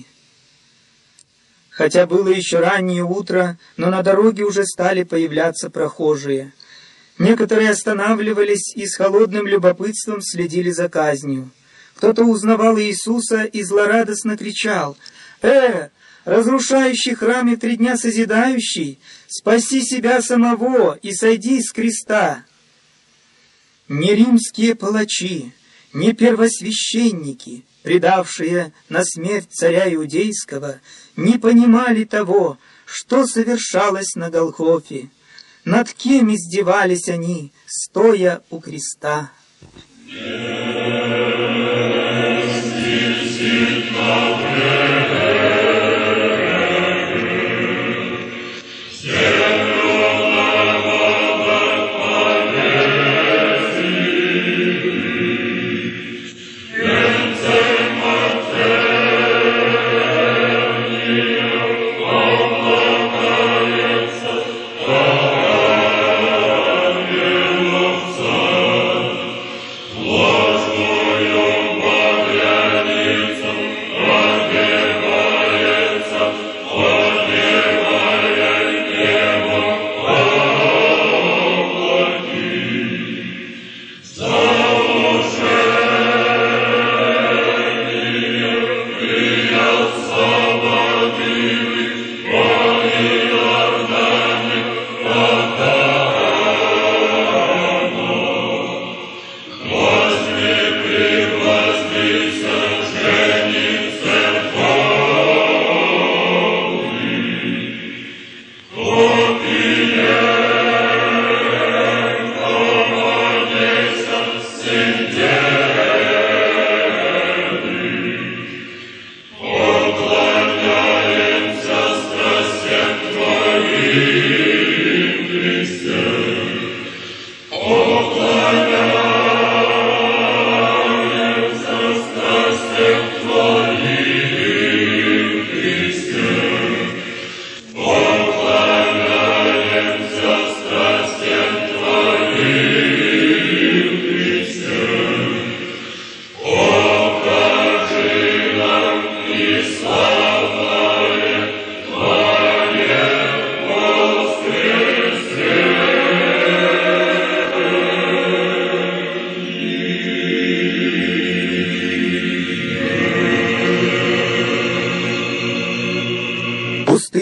Хотя было еще раннее утро, но на дороге уже стали появляться прохожие. Некоторые останавливались и с холодным любопытством следили за казнью. Кто-то узнавал Иисуса и злорадостно кричал: разрушающий храм и 3 дня созидающий, спаси себя самого и сойди с креста!» Ни римские палачи, ни первосвященники, предавшие на смерть царя Иудейского, не понимали того, что совершалось на Голгофе. Над кем издевались они, стоя у креста?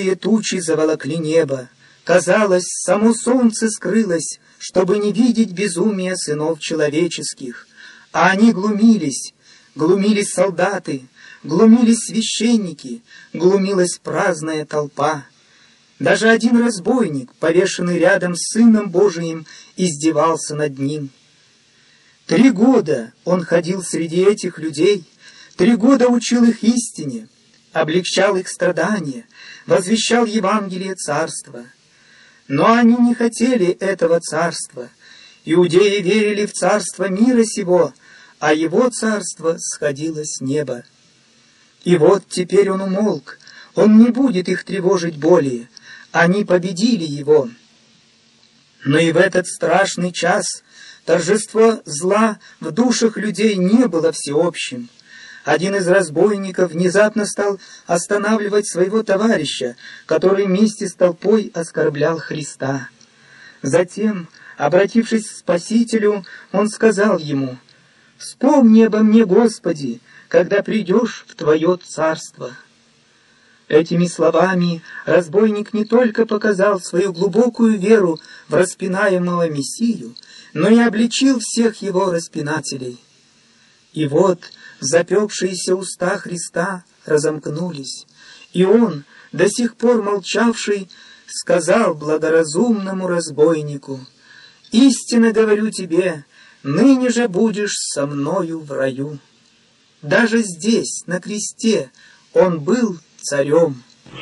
Густые тучи заволокли небо. Казалось, само солнце скрылось, чтобы не видеть безумия сынов человеческих. А они глумились, глумились солдаты, глумились священники, глумилась праздная толпа. Даже один разбойник, повешенный рядом с Сыном Божиим, издевался над ним. 3 года он ходил среди этих людей, 3 года учил их истине, облегчал их страдания, возвещал Евангелие Царства. Но они не хотели этого царства. Иудеи верили в царство мира сего, а его царство сходило с неба. И вот теперь он умолк, он не будет их тревожить более, они победили его. Но и в этот страшный час торжество зла в душах людей не было всеобщим. Один из разбойников внезапно стал останавливать своего товарища, который вместе с толпой оскорблял Христа. Затем, обратившись к Спасителю, он сказал ему: «Вспомни обо мне, Господи, когда придешь в Твое царство». Этими словами разбойник не только показал свою глубокую веру в распинаемого Мессию, но и обличил всех его распинателей. И вот запекшиеся уста Христа разомкнулись, и он, до сих пор молчавший, сказал благоразумному разбойнику: «Истинно говорю тебе, ныне же будешь со мною в раю». Даже здесь, на кресте, он был царем.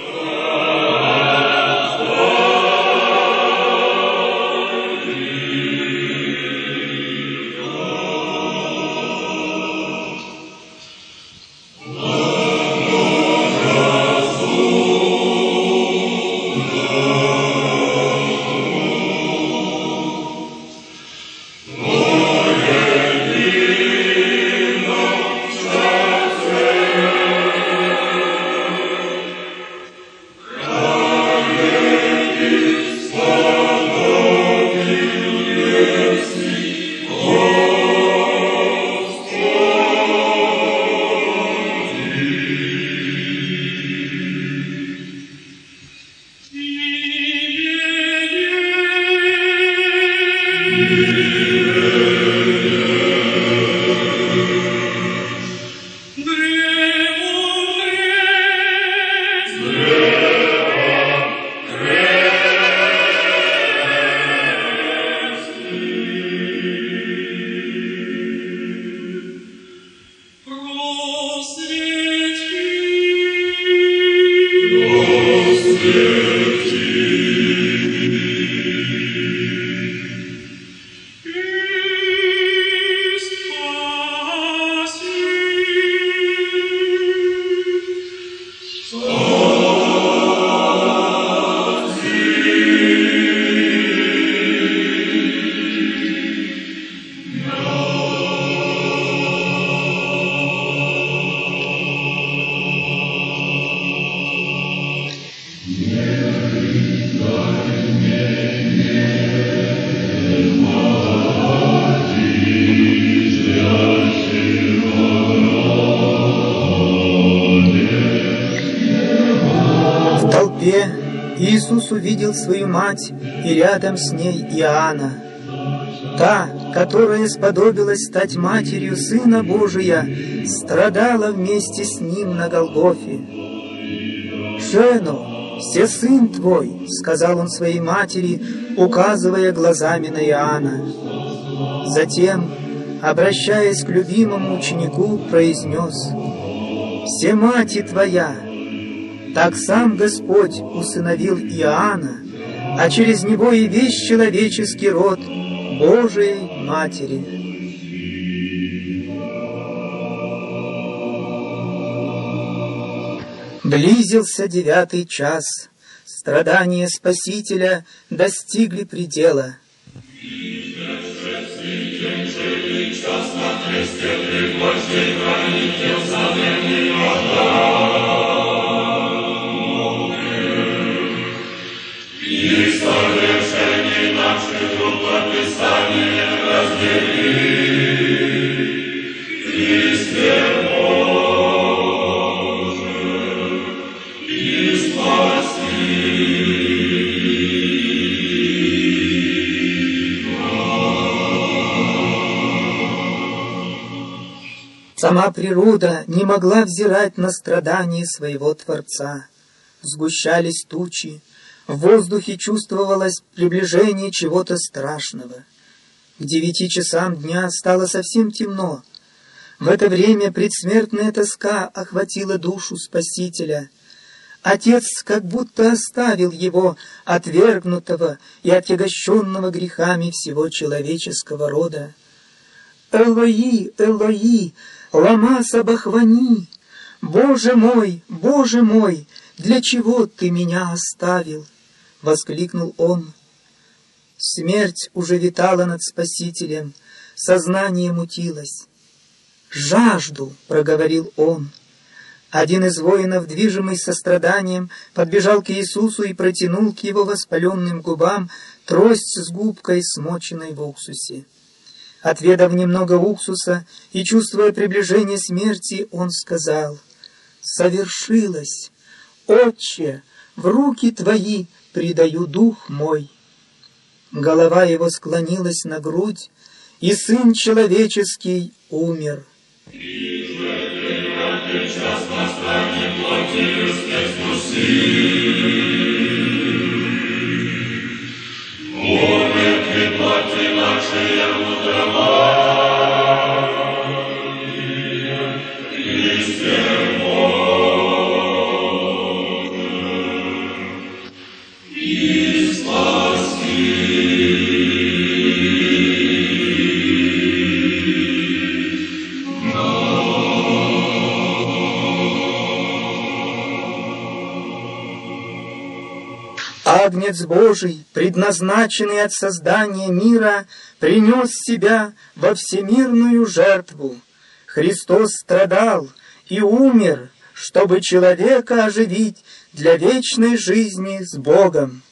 Иисус увидел свою мать и рядом с ней Иоанна. Та, которая сподобилась стать матерью Сына Божия, страдала вместе с Ним на Голгофе. «Жено, се сын твой», — сказал он своей матери, указывая глазами на Иоанна. Затем, обращаясь к любимому ученику, произнес: «Се мати твоя». Так сам Господь усыновил Иоанна, а через него и весь человеческий род Божией Матери. Близился 9-й час. Страдания Спасителя достигли предела. Христе Боже, и спаси Сама природа не могла взирать на страдания своего Творца. Сгущались тучи, в воздухе чувствовалось приближение чего-то страшного. К 9 часам дня стало совсем темно. В это время предсмертная тоска охватила душу Спасителя. Отец как будто оставил его, отвергнутого и отягощенного грехами всего человеческого рода. «Элои, Элои, лама сабахвани! Боже мой, для чего ты меня оставил?» — воскликнул он. Смерть уже витала над Спасителем, сознание мутилось. «Жажду!» — проговорил он. Один из воинов, движимый состраданием, подбежал к Иисусу и протянул к его воспаленным губам трость с губкой, смоченной в уксусе. Отведав немного уксуса и чувствуя приближение смерти, он сказал: «Совершилось! Отче, в руки твои предаю дух мой». Голова его склонилась на грудь, и Сын Человеческий умер. Час настанет плоти спаси. Умер и плоти наши мудрования, Христе Боже, и спаси. Агнец Божий, предназначенный от создания мира, принес себя во всемирную жертву. Христос страдал и умер, чтобы человека оживить для вечной жизни с Богом.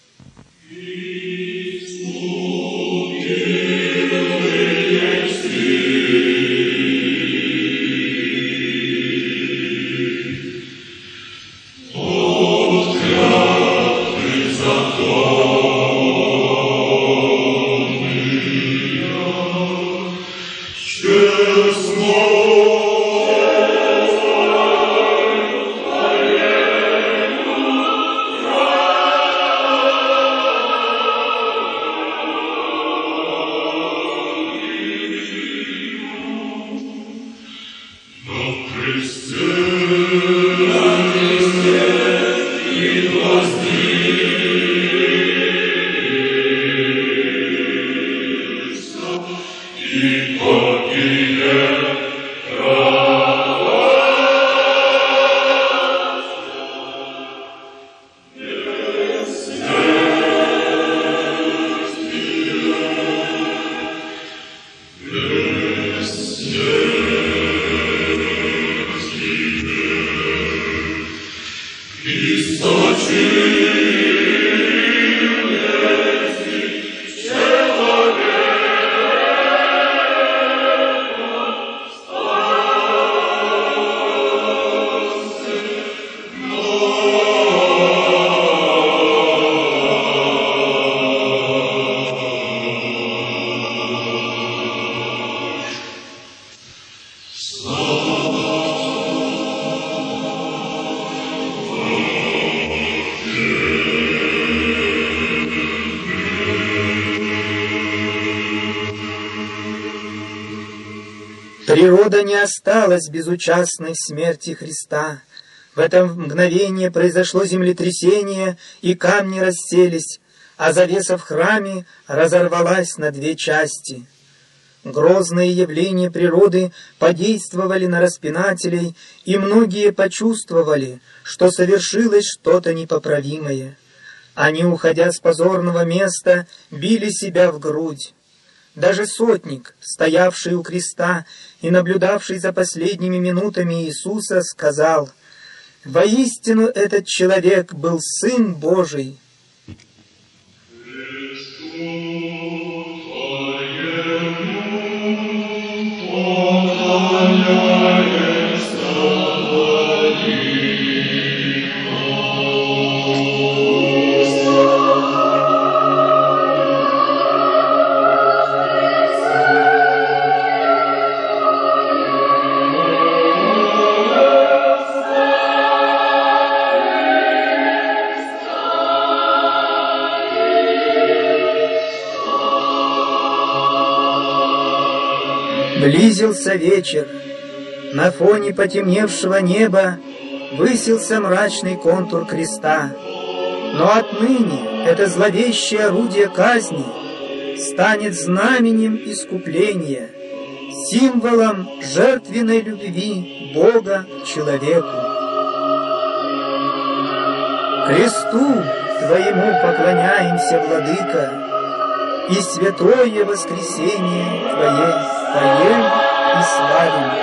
Природа не осталась безучастной смерти Христа. В это мгновение произошло землетрясение, и камни расселись, а завеса в храме разорвалась на 2 части. Грозные явления природы подействовали на распинателей, и многие почувствовали, что совершилось что-то непоправимое. Они, уходя с позорного места, били себя в грудь. Даже сотник, стоявший у креста и наблюдавший за последними минутами Иисуса, сказал: «Воистину этот человек был Сын Божий». Близился вечер. На фоне потемневшего неба высился мрачный контур креста. Но отныне это зловещее орудие казни станет знаменем искупления, символом жертвенной любви Бога к человеку. Кресту Твоему поклоняемся, Владыка, и святое воскресение Твое поем и славим.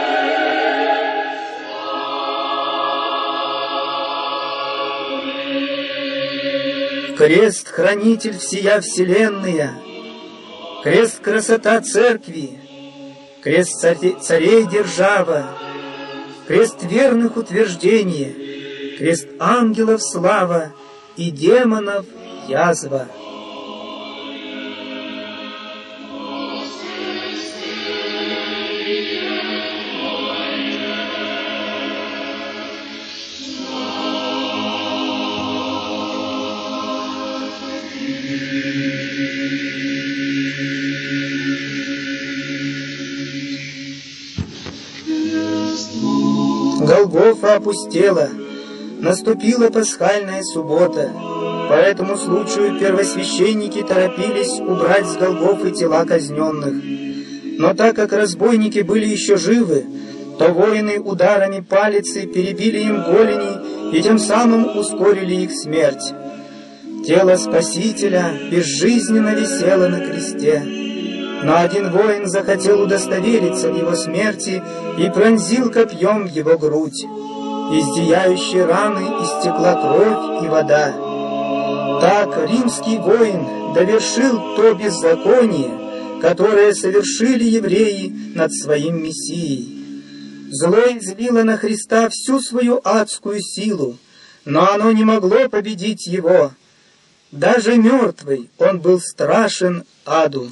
Крест — хранитель всея вселенная, крест — красота церкви, крест царей держава, крест верных утверждения, крест ангелов слава и демонов язва. Голгофа опустела, наступила пасхальная суббота. По этому случаю первосвященники торопились убрать с Голгофы тела казненных. Но так как разбойники были еще живы, то воины ударами палицы перебили им голени и тем самым ускорили их смерть. Тело Спасителя безжизненно висело на кресте. Но один воин захотел удостовериться в его смерти и пронзил копьем его грудь. Из зияющей раны истекла кровь и вода. Так римский воин довершил то беззаконие, которое совершили евреи над своим Мессией. Зло излило на Христа всю свою адскую силу, но оно не могло победить его. Даже мертвый он был страшен аду.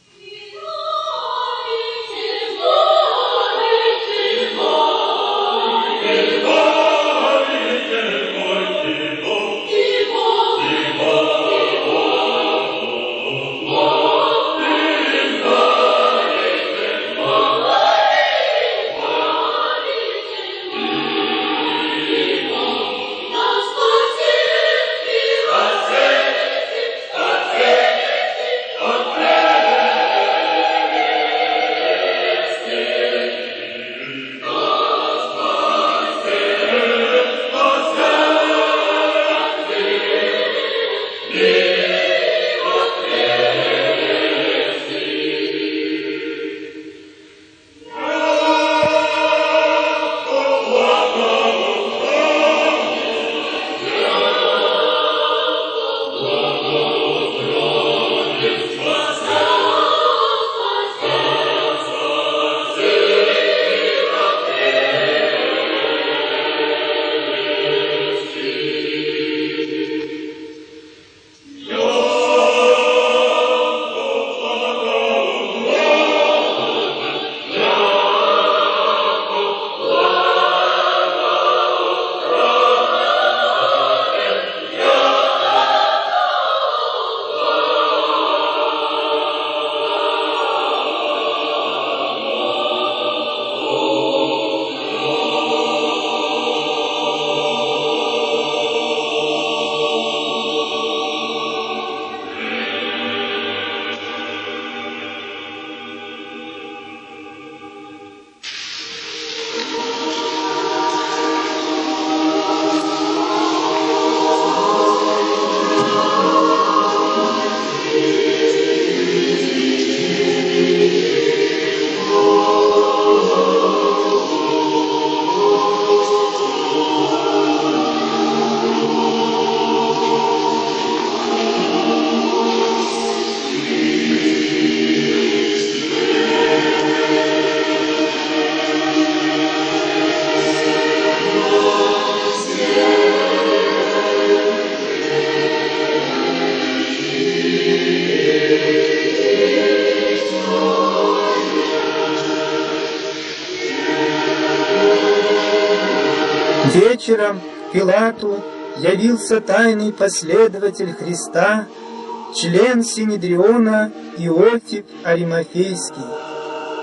Вечером к Пилату явился тайный последователь Христа, член Синедриона Иосиф Аримафейский.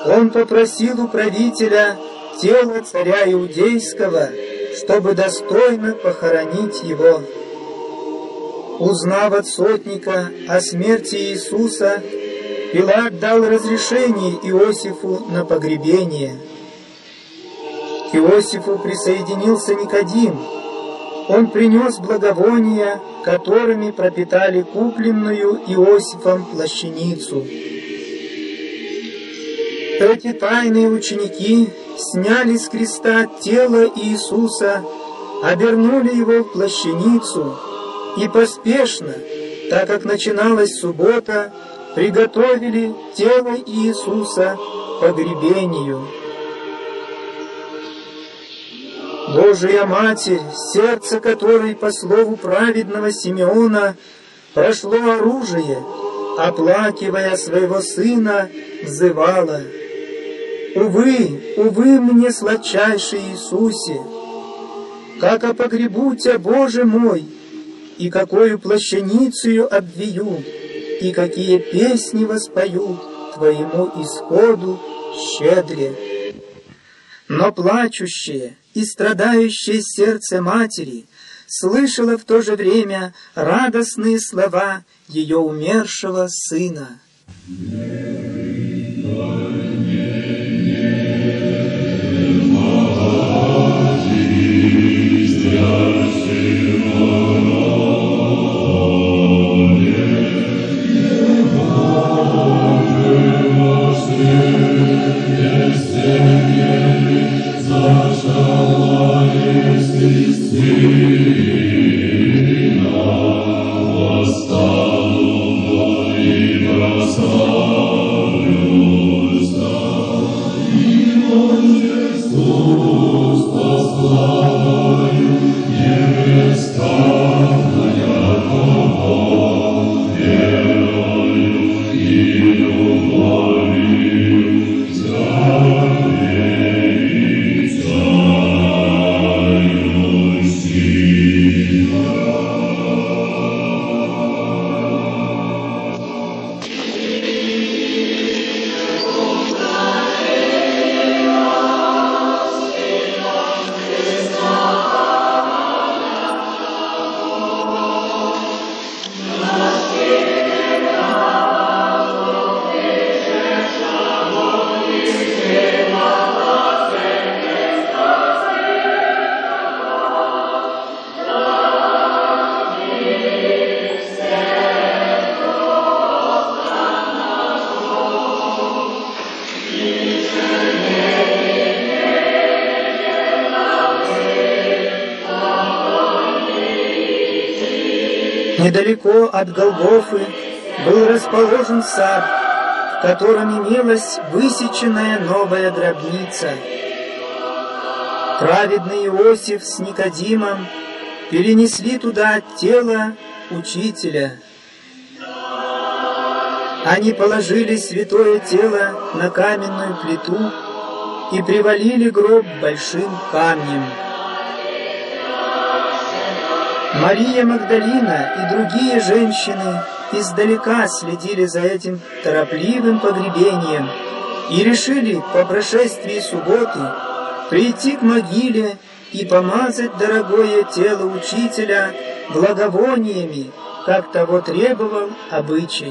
Он попросил у правителя тело царя Иудейского, чтобы достойно похоронить его. Узнав от сотника о смерти Иисуса, Пилат дал разрешение Иосифу на погребение. К Иосифу присоединился Никодим. Он принес благовония, которыми пропитали купленную Иосифом плащаницу. Эти тайные ученики сняли с креста тело Иисуса, обернули его в плащаницу и поспешно, так как начиналась суббота, приготовили тело Иисуса к погребению. Божия Матерь, сердце которой, по слову праведного Симеона, прошло оружие, оплакивая своего сына, взывала: «Увы, увы мне, сладчайший Иисусе! Как погребу тебя, Боже мой, и какую плащаницею обвию, и какие песни воспою Твоему исходу щедре!» Но плачущее и страдающее сердце матери слышало в то же время радостные слова ее умершего сына. Недалеко от Голгофы был расположен сад, в котором имелась высеченная новая гробница. Праведный Иосиф с Никодимом перенесли туда тело учителя. Они положили святое тело на каменную плиту и привалили гроб большим камнем. Мария Магдалина и другие женщины издалека следили за этим торопливым погребением и решили по прошествии субботы прийти к могиле и помазать дорогое тело учителя благовониями, как того требовал обычай.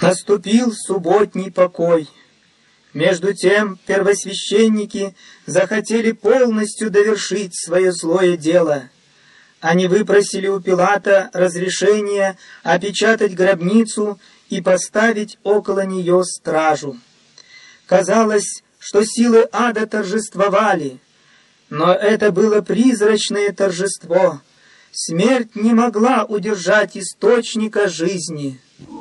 Наступил субботний покой. Между тем первосвященники захотели полностью довершить свое злое дело. Они выпросили у Пилата разрешение опечатать гробницу и поставить около нее стражу. Казалось, что силы ада торжествовали, но это было призрачное торжество. Смерть не могла удержать источника жизни.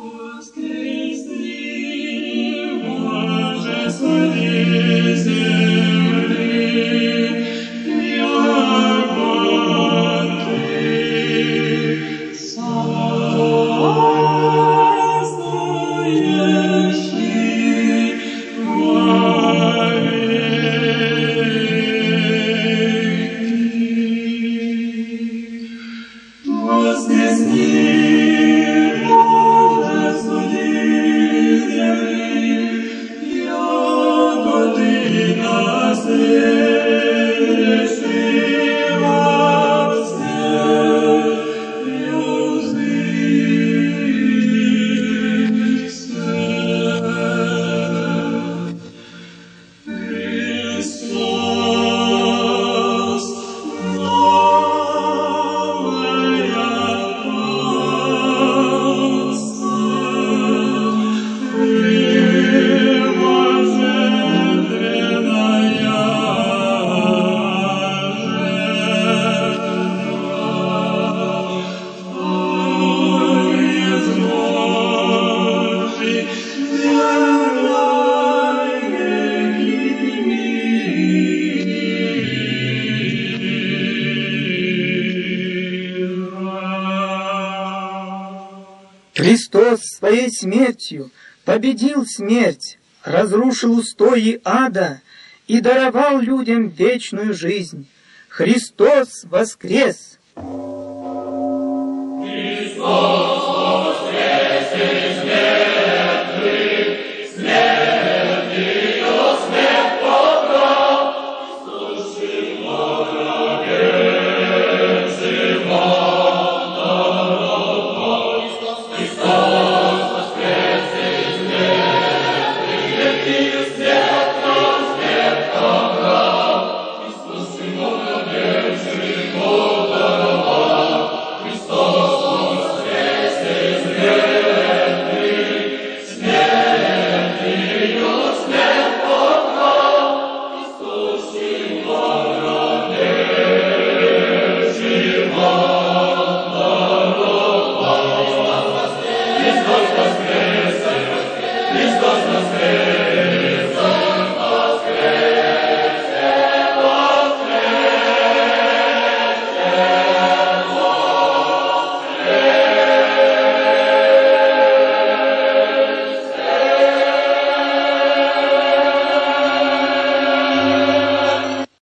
Христос своей смертью победил смерть, разрушил устои ада и даровал людям вечную жизнь. Христос воскрес! Христос!